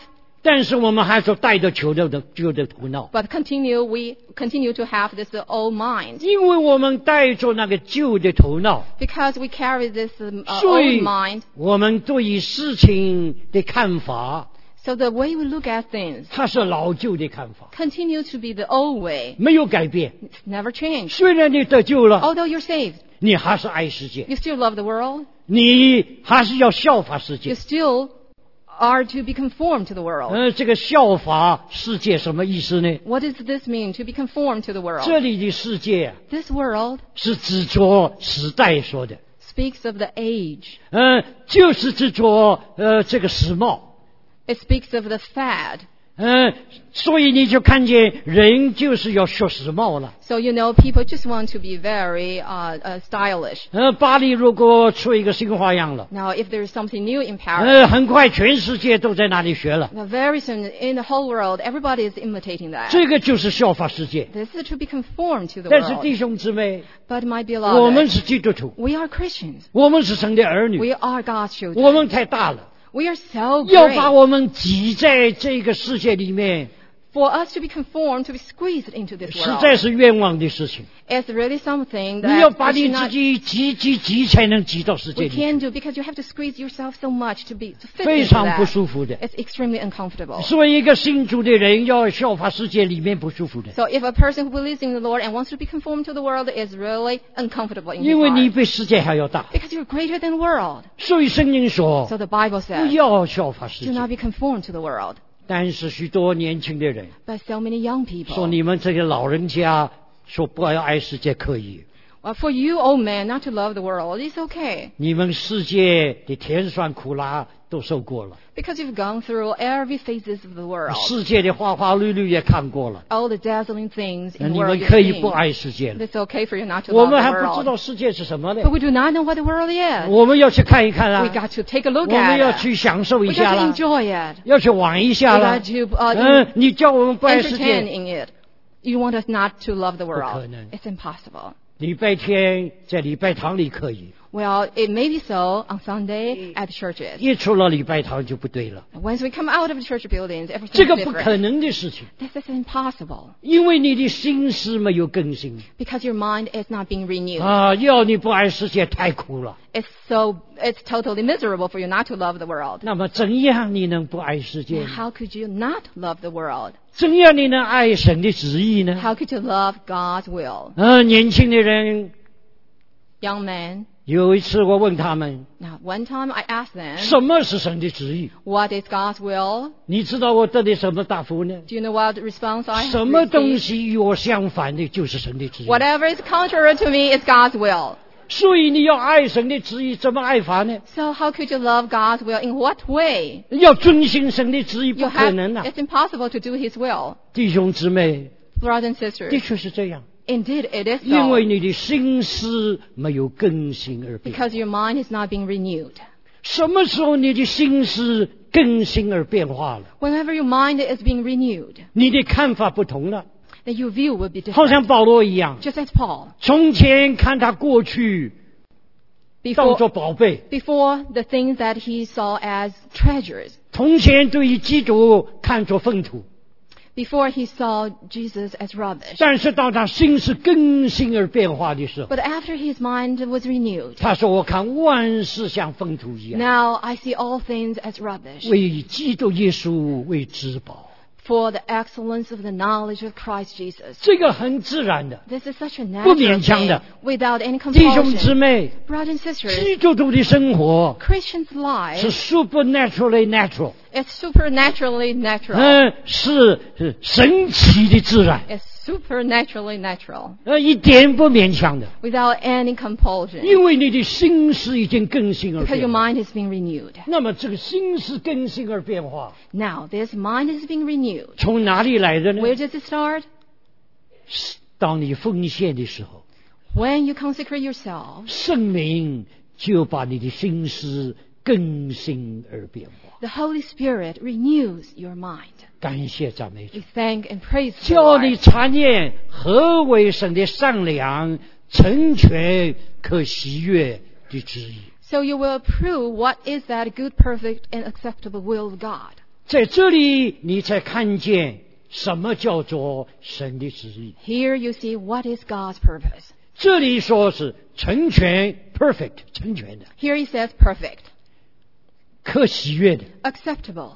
但是我们还是带着旧的旧的头脑， But continue, we continue to have this old mind. 因为我们带着那个旧的头脑， Because we carry this um, uh, 所 old 以 mind, 我们对于事情的看法， so the way we look at things 它是老旧的看法， continue to be the old way. 没有改变。 It's never changed. 虽然你得救了， Although you're saved, 你还是爱世界， you still love the world. 你还是要效法世 You 界。 still are to be conformed to the world. 呃，这个效法世界什么意思呢？ What does this mean, to be conformed to the 这 world? 里的世界啊， This world 是指着时代说的， speaks of the age. 呃，就是指着呃这个时髦， It speaks of the fad. 呃，所以你就看见人就是要学时髦了。 So you know, people just want to be very uh, uh, stylish. 呃，巴黎如果出一个新花样了， Now, if there's something new in Paris, 呃，很快全世界都在那里学了， now very soon in the whole world, everybody is imitating that. 这个就是效法世界。 This is to be conformed to the 但是 world. 弟兄姊妹， But my 我们 beloved, 是基督徒， we are Christians. 我们是神的儿女， We are God's 我 children. 们太大了， We are so 要把 great 我们挤在这个世界里面， for us to be conformed, to be squeezed into this 实 world. 在是冤枉的事情。 It's really something 你要 that 把 we 你 should 自 not, 己挤挤挤，才能挤到世界 we 里， can't do, because you have to squeeze yourself so much to be to fit 非 into 常不 that. 舒服的。 It's extremely uncomfortable. 所以一个信主的人要效法世界里面不舒服的， So if a person who believes in the Lord and wants to be conformed to the world is really uncomfortable in his 因为你 heart. 比世界还要大。 Because you're greater than the world. 所以圣经说 So the Bible 不 says, 要效法世 do 界。 not be conformed to the world. 但是许多年轻的人 But so many young 说 people. 你们这些老人家说不要爱世界可以， Well, for you, old man, not to love the world, it's okay. 你们世界的甜酸苦辣都受过了， Because you've gone through every phases of the world. 世界的花花绿绿也看过了， All the dazzling things 那 in 你 the world 们 you've 可以 seen. 不爱世界了。 It's okay for you not to 我 love 们 the 还不知 world. 道世界是什么呢 But，we do not know what the world is. 我们要去看一看 We 啊， got to take a 我 look 们 at 要 it. 去享受一 We 下 got to 啦， enjoy it. 要去玩一 We 下啦 got。to uh, 嗯，你叫我们不爱世 entertain 界， in it. You want us not to love the 可 world. 能。 It's impossible. 礼拜天在礼拜堂里可以， Well, it may be so on Sunday at churches. 一出了礼拜堂就不对了， Once we come out of the church buildings, 这 everything's 个不可 different. 能的事情， This is impossible 因为你的心思没有更新 because your mind is not being renewed. 啊！要你不爱世界太苦了。 It's so it's totally miserable for you not to love the world. 那么怎样你能不爱世界 And 呢？ how could you not love the world? 怎样你能爱神的旨意呢？ How could you love God's will? 啊，年轻的人， Young man, 有一次我问他们， now one time I asked them, 什么是神的旨意？ what is God's will? 你知道我得的什么答复呢？ Do you know what response I 什么东 received? 西与我相反的，就是神的旨意。 Whatever is contrary to me is God's will. 所以你要爱神的旨意，怎么爱法呢？ So how could you love God's will? In what way? 要遵行神的旨意， You 不可 have, 能啊！ it's impossible to do His will. 弟兄姊妹， Brothers and 的 sisters, 确是这样， indeed it is 因为 so. 你的心思没有更新而变。 Because your mind is not being renewed. 什么时候你的心思更新而变化了？ Whenever your mind is being renewed, 你的看法不同了， then your view will be 好 different. 像保罗一样， Just as Paul, 从前看他过去当 before, 作宝贝， before the things that he saw as treasures, 从前对于基督看作粪土， before he saw Jesus as rubbish. 但是当他心思更新而变化的时候， But after his mind was renewed, 他说：“我看万事像粪土一样， now I see all things as rubbish 为基督耶稣为至宝。” for the excellence of the knowledge of Christ Jesus. 这个很自然的， This is such a 不 natural 勉强 thing 的。 without any 弟兄姊 compulsion. 妹， Brothers and sisters, 基督徒的生活 Christians' 是 life supernaturally natural， is supernaturally natural. 嗯，是是神奇的自然， It's supernaturally natural 呃，一点不勉强的， without any compulsion 因为你的心思已经更新而 because your 变化。 mind is being renewed. 那么这个心思更新而变化， Now, this mind is being renewed. 从哪里来的呢？ Where does it start? 当你奉献的时候， When you consecrate yourself, 圣灵就把你的心思更新而变化。 the Holy Spirit renews your mind. 感谢赞美主 We，thank and praise the 叫你 Lord. 察验何为神的善良、成全、可喜悦的旨意。 So you will approve what is that good, perfect, and acceptable will of God. 在这里你才看见什么叫做神的旨意。 Here you see what is God's purpose. 这里说是成全 perfect 成全的， Here he says perfect, 可喜悦的， acceptable,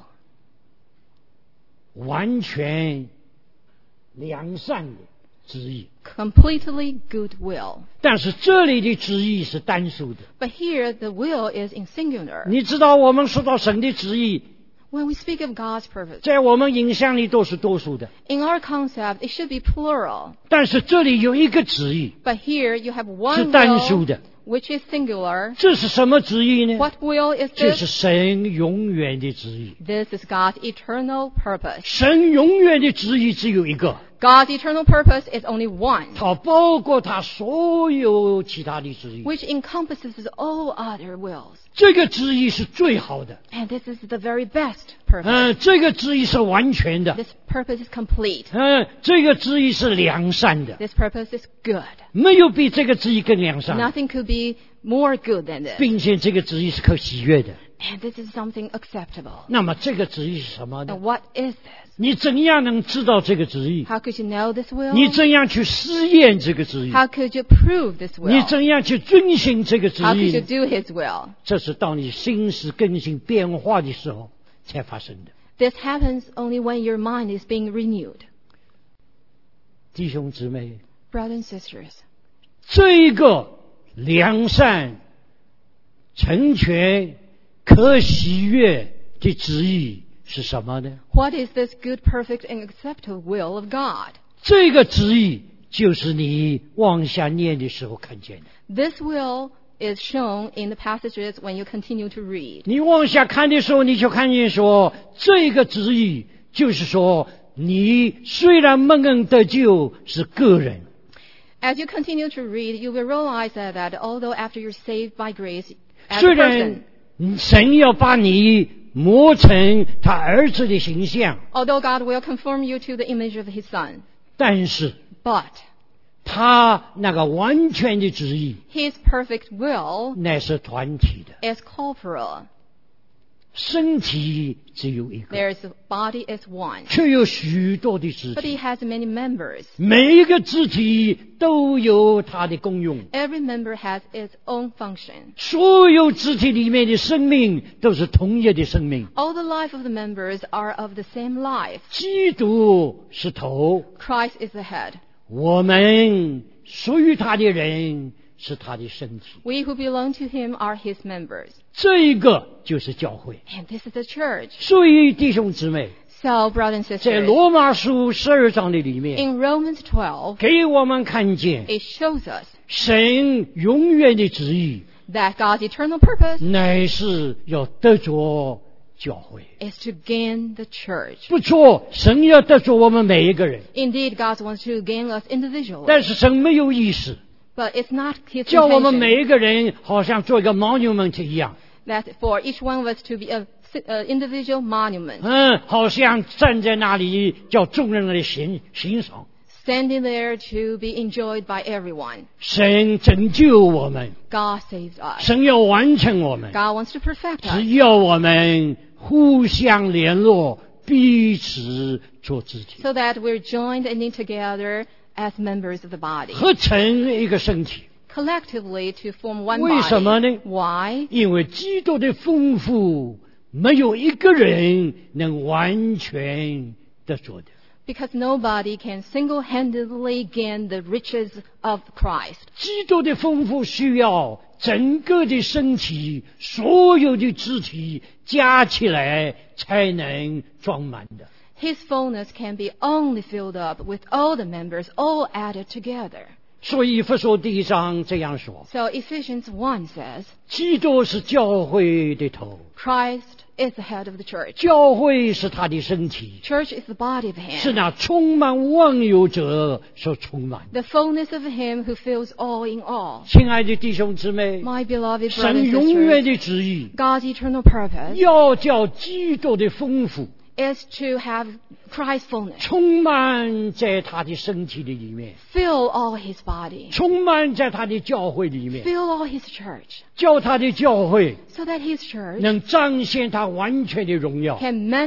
完全良善的旨意。 completely good will. 但是这里的旨意是单数的。 But here the will is in singular. 你知道我们说到神的旨意， When we speak of God's purpose, 在我们影响里都是多数的， in our concept it should be plural. 但是这里有一个旨意 But here you have 是 one 单数 will, 的。 which is singular. 这是什么旨意呢？ What will is 这 this? 是神永远的旨意。 This is God's eternal purpose. 神永远的旨意只有一个， God's eternal purpose is only one, 它包括他所有其他的旨意。 which encompasses all other wills. 这个旨意是最好的， And this is the very best purpose. 嗯，这个旨意是完全的， This purpose is complete. 嗯，这个旨意是良善的， This purpose is good. 没有比这个旨意更良善的， Nothing could be more good than this. 并且这个旨意是可喜悦的。 And this is something acceptable. 那么这个旨意是什么 And 呢？ what is this? 你怎样能知道这个旨意？ How could you know this will? 你怎样去试验这个旨意？ How could you prove this 你 will? 怎样去遵行这个旨 How could 意 you 呢？ do His will? 这是当你心思更新变化的时候才发生的。 This happens only when your mind is being renewed. 弟兄姊妹， Brothers and sisters, 这一个良善、成全、可喜悦的旨意是什么呢？ what is this good, perfect, and acceptable will of God? 这个旨意就是你往下念的时候看见的。 This will is shown in the passages when you continue to read. 你往下看的时候，你就看见说，这个旨意就是说，你虽然蒙恩得救是个人， As you continue to read, you will realize that, that although after you're saved by grace, as 虽 a 然 person, 神要把你磨成他儿子的形象， although God will conform you to the image of His Son, 但是 but 他那个完全的旨意 His perfect will 乃是团体的， is corporal. 身体只有一个， There's body is one, 却有许多的肢 but 体， He has many members. 每一个肢体都有它的功用。 Every member has its own function. 所有肢体里面的生命都是同一的生命。 All the life of the members are of the same life. 基督是头， Christ is the head. 我们属于他的人是他的身体。 We who belong to Him are His members. 这一个就是教会。 And this is the church. 所以弟兄姊妹， So, brothers and 在 sisters, 罗马书十二章的里面， in Romans twelve, 给我们看见 it shows us 神永远的旨意， that God's eternal purpose 乃是要得着教会。 is to gain the church. 不错，神要得着我们每一个人， Indeed, God wants to gain us individually, 但是神没有意思， but it's not His 叫我们 intention 每一个人好像做一个 monument 一样， that for each one of us to be a uh, individual monument, 嗯，好像站在那里叫众人来欣欣赏。 standing there to be enjoyed by everyone. 神拯救我们， God saves us. 神要完成我们， God wants to perfect 只 us. 要我们互相联络，彼此做肢体， So that we're joined and knit together as members of the body, 合成一个身体。 collectively to form one 为什么呢？ body. Why? 因为基督的丰富，没有一个人能完全的做的。 Because nobody can single-handedly gain the riches of Christ. 基督的丰富需要整个的身体，所有的肢体加起来才能装满的。 His fullness can be only filled up with all the members, all added together. 所以以弗所第一章这样说： So Ephesians one says, 基督是教会的头， Christ is the head of the church. 教会是他的身体， Church is the body of 是 Him, 那充满万有者所充满的。 the fullness of Him who fills all in all. 亲爱的弟兄姊妹， My beloved brothers 神 and 永远 sisters, 的旨意 God's eternal purpose 要叫基督的丰富 is to have Christ's fullness, 充满在他的身体的里面， fill all His body, 充满在他的教会里面， fill all His church, 叫他的教会 so that His church 能彰显他完全的荣耀。 can manis-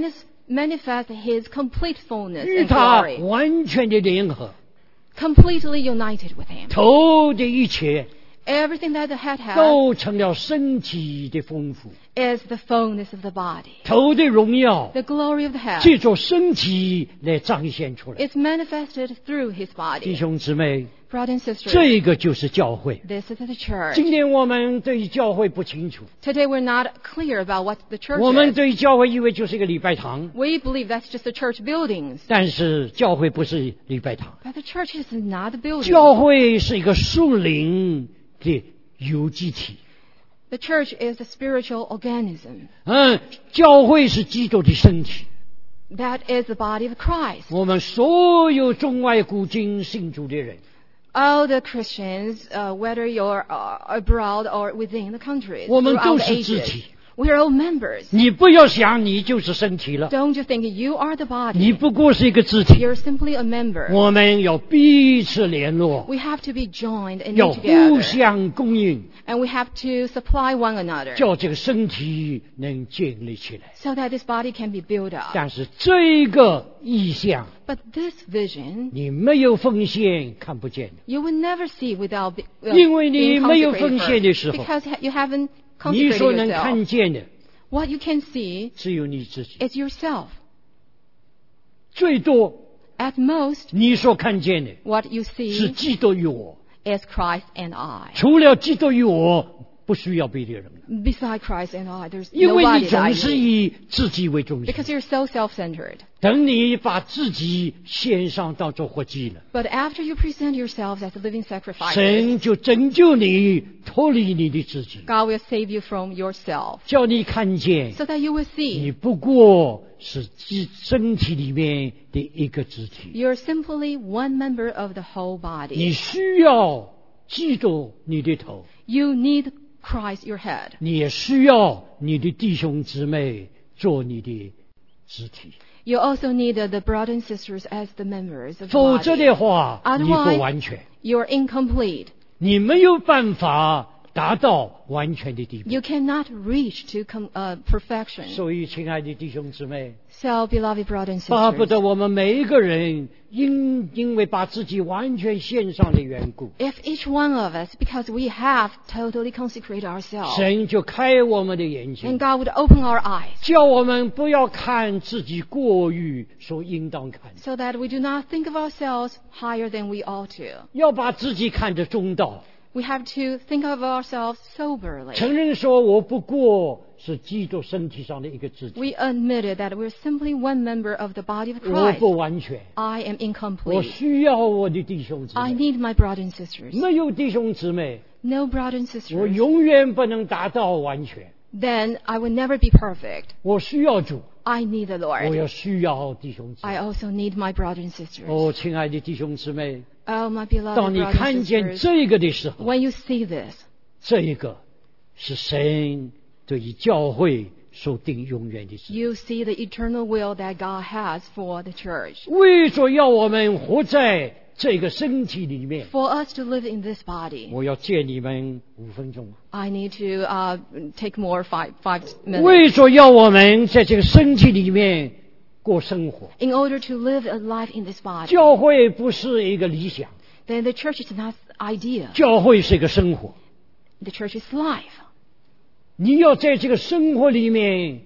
manifest His complete fullness 与 and 他 glory, 完全的联合， completely united with Him. 头的一切 Everything that the head has 都成了身体的丰富， is the fullness of the body. 头的荣耀 The glory of the head 借着身体来彰显出来。 is manifested through His 弟 body. 兄姊妹， Brothers and sisters, 这个就是教会。 this is the church. 今天我们对于教会不清楚， Today we're not clear about what the church 我们 is. 对于教会以为就是一个礼拜堂， We believe that's just the church buildings. 但是教会不是礼拜堂， But the church is not the building. 教会是一个属灵的有机体。 The church is a spiritual organism. 嗯，教会是基督的身体。 That is the body of Christ. 我们所有中外古今信主的人， All the Christians, uh, whether you're uh, abroad or within the country, 我们 throughout 都 the 是肢 ages, 体。 we are all members. 你不要想你就是身体了， Don't you think you are the 你 body? 不过是一个肢体。 You're simply a member. 我们要彼此联络， We have to be joined and 要 knit 互 together. 相供应， And we have to supply one another 叫这个身体能建立起来。 so that this body can be built up. 但是这个意象， But this vision, 你没有奉献看不见的。 you will never see without be, uh, 因为你 being 没有 consecrated 奉献的时候， first. Because ha- you haven't 你 consecrated 所能 yourself. 看见的 What you can see 只有你自己， is yourself. 最多 At most, 你所看见的 what you 是 see 基督与我， is Christ and I. 除了基督与我，不需要别的人了， Beside Christ and I, there's 因为你 nobody that I 总是 need. 以自己为中心。 Because you're so self-centered. 等你把自己献上当作活祭了， But after you present yourselves as living sacrifices, 神就拯救你，脱离你的自己， God will save you from yourself 叫你看见 so that you will 你 see 不过是肢身体里面的一个肢体。 you're simply one member of the whole 你 body. 需要基督你的头， You need Christ, your head. 你也需要你的弟兄姊妹做你的肢体， You also need uh, the brothers and sisters as the members of the 否则 body. 的话，你不 Otherwise- 完全， You're incomplete. 你没有办法达到完全的地步。 You cannot reach to com- uh, perfection. 所以，亲爱的弟兄姊妹， So, beloved brothers and 巴不 sisters, 得我们每一个人因因为把自己完全献上的缘故， if each one of us, because we have totally consecrated ourselves, 神就开我们的眼 and 睛， God would open our eyes 叫我们不要看自己过于所应当看， so that we do not think of ourselves higher than we ought to. 要把自己看得中道， We have to think of ourselves soberly. 承认说我不过是基督身体上的一个肢体， We admitted that we're simply one member of the body of 我 Christ. 不完全， I am 我 incomplete. 需要我的弟兄姊 I 妹， need my brothers and sisters. 没有弟兄姊妹， No brothers and 我 sisters. 永远不能达到完全。 Then I will never be perfect. 我需要主， I need the 我 Lord. 要需要弟兄姊 I 妹。 also need my brothers and sisters. 哦，亲爱的弟兄姊妹， Oh, my beloved 当你 brothers 看 and 见 sisters. 这个的时候， When you see this, 这一个是神对于教会所定永远的事。 you see the eternal will that God has for the church. 为着要我们活在这个身体里面， For us to live in this body, 我要借你们五分钟。 I need to uh, take more five, five 为 minutes. 着要我们在这个身体里面过生活， In order to live a life in this body, 教会不是一个理想， then the church is not idea. 教会是一个生活。 The church is life. 你要在这个生活里面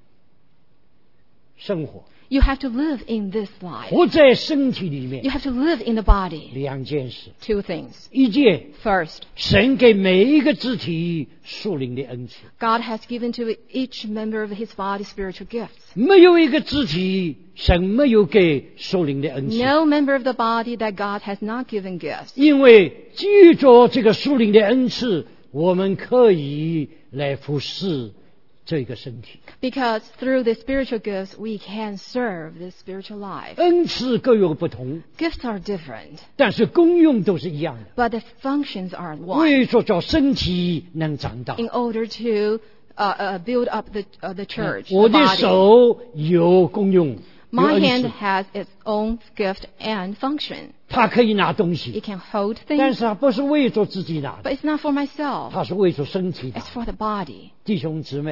生活， You have to live in this life. 活在身体里面 You。have to live in the body. 两件事， Two things. 一件， First, 神给每一个肢体属灵的恩赐， God has given to each member of his body spiritual gifts. 没有一个肢体神没有给属灵的恩赐， No member of the body that God has not given gifts. 因为记着这个属灵的恩赐，我们可以来服侍这个身体。 Because through the spiritual gifts, we can serve this spiritual life. 恩赐各有不同， Gifts are different, 但是功用都是一样的， but the functions are one. 为着叫身体能长大。 In order to uh, uh, build up the, uh, the church, 我 the 的 body. 手有功用，有 My 恩 hand 赐， has its own gift and function. 它可以拿东 It 西， can hold 但 things, 是它不是为着自己拿的， but it's not for myself. 它是为着身体拿 It's 的。 for the body. 弟兄姊妹，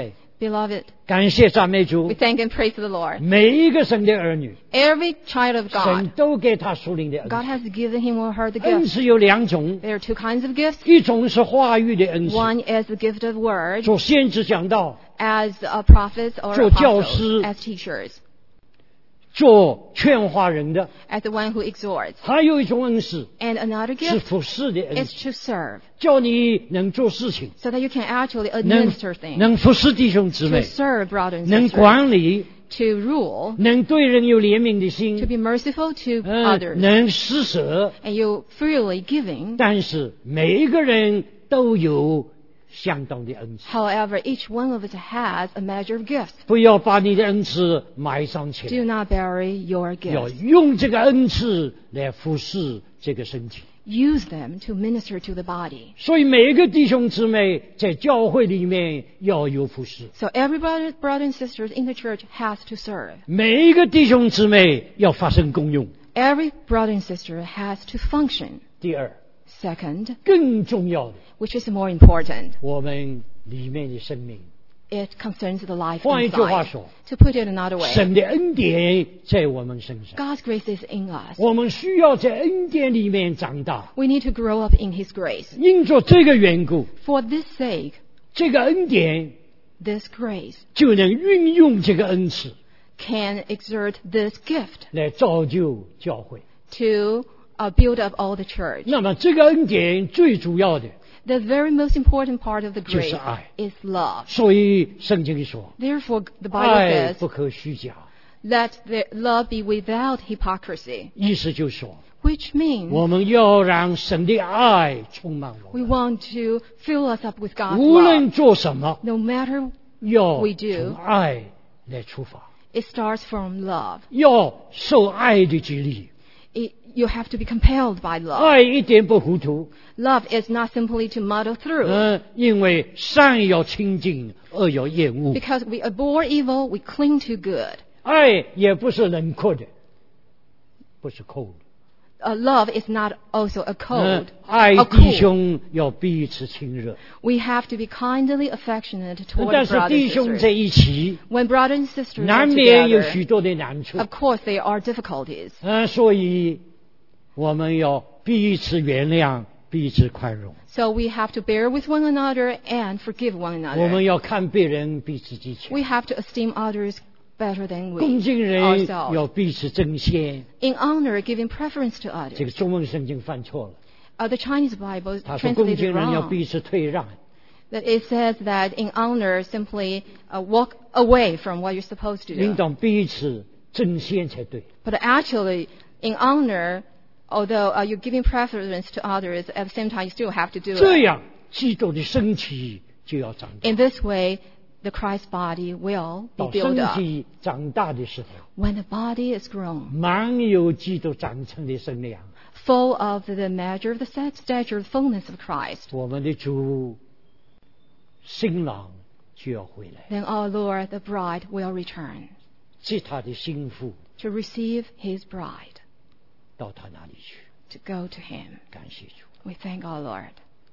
Beloved, 感谢赞美主 we，thank and praise the Lord. 每一个神的儿女， Every child of 神 God, 都给他属灵的恩 God 赐。 has given him or her the 恩 gift. 赐有两种， There are two kinds of gifts. 一种是话语的恩赐， One is the gift of word, 做先知讲道， as uh, prophets or 做教 apostles, 师。 as teachers, 做劝化人的。 as the one who exhorts. 还有一种恩赐 And another 是 gift 服侍的恩 is 赐， to serve, 叫你能做事情， so that you can actually 能 administer things, 能服侍弟兄姊 to 妹， serve brothers and 能 sisters, 管理， to rule, 能对人有怜悯的 to 心， be merciful to 嗯， others, 能施舍。 and you freely giving. 但是每一个人都有相当的恩赐， However, each one of us has a measure of gifts. 不要把你的恩赐埋葬起 Do 来， not bury your 要 gifts. 用这个恩赐来服侍这个身体。 Use them to minister to the body. 所以每一个弟兄姊妹在教会里面要有服侍， So every brother, brother and sisters in the church has to serve. 每一个弟兄姊妹要发生功用。 Every brother and sister has to function. 第二， Second, 更重要的， which is more important, 我们里面的生命。 it concerns the life 换一句话 inside. 说， To put it another way, 神的恩典在我们身上， God's grace is in us. 我们需要在恩典里面长大。 We need to grow up in His grace. 因着这个缘故， For this sake, 这个恩典 this grace 就能运用这个恩赐 can exert this gift 来造就教会。 to uh, build up all the church. 那么这个恩典最主要的， The very most important part of the 就是 grace 爱。 is love. 所以圣经里说， Therefore, the 爱 Bible 不 says, 可虚假， let the love be without hypocrisy, 意思就是说， which means 我们要让神的爱充满我 we 们， want to fill us up with God's 无论 love. 做什么， No matter, 要 we do 从爱来出发， it starts from love. 要受爱的激励。 It, you have to be compelled by love. 爱一点不糊涂， Love is not simply to muddle through. 嗯，因为善要亲近，恶要厌恶。 Because we abhor evil, we cling to good. 爱也不是冷酷的，不是 cold。 Uh, love is not also a 嗯 cold, 爱 a 弟 cool. 兄要彼此亲热， We have to be kindly affectionate toward 但是 brothers 弟 and 兄在 sisters. 一起， When brothers and sisters 难 are 免有 together, 许多的难处。 of course there are difficulties. 嗯，所以我们要彼此原谅，彼此宽容。 So we have to bear with one another and forgive one 我们 another. 要看别人比自己强， We have to esteem others better than 恭 we 敬人 ourselves. 要彼此争先。 In honor, giving preference to 这 others. 个中文圣经犯错了， Uh, the Chinese Bible 他说恭敬 translated 人要 wrong. 彼此退让。 That it says that in honor, simply uh, walk away from what you're supposed to 应 do. 当彼此争先才对。 But actually, in honor, although uh, you're giving preference to others, at the same time you still have to do 这 it. 样，基督的身体就要长大。 In this way, the Christ body will be 到 built 身 up. 体长大的时候， When the body is grown, 满有基督长成的身量， full of the measure of the stature, the fullness of Christ, 我们的主新郎就要回来， then our Lord, the bride, will return 接他的心腹 to receive his bride, 到他那里去。 to go to him. 感谢主， We thank our Lord.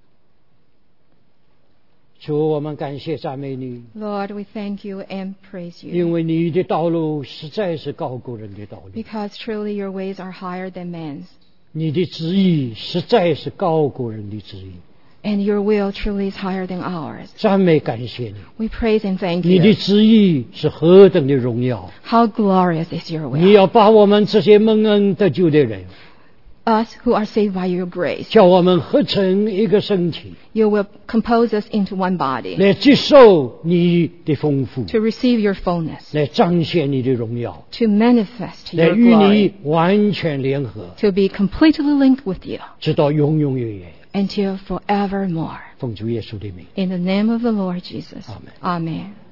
主，我们感谢赞美你， Lord, we thank you and praise 因 you. 为你的道路实在是高过人的道路， Because truly your ways are higher than man's, 你的旨意实在是高过人的旨意。 and your will truly is higher than ours. 赞美感谢你， We praise and thank 你的 you. 旨意是何等的荣耀！ How glorious is your 你 will. 要把我们这些蒙恩得救的人， Us who are saved by your grace, 叫我们合成一个身体， you will compose us into one body 来接受你的丰富， to receive your fullness, 来彰显你的荣耀， to manifest 来 your 与 glory, 你完全联合， to be completely linked with you 直到永永远远。 until forevermore. 奉主耶稣的名。 In the name of the Lord Jesus. Amen. Amen.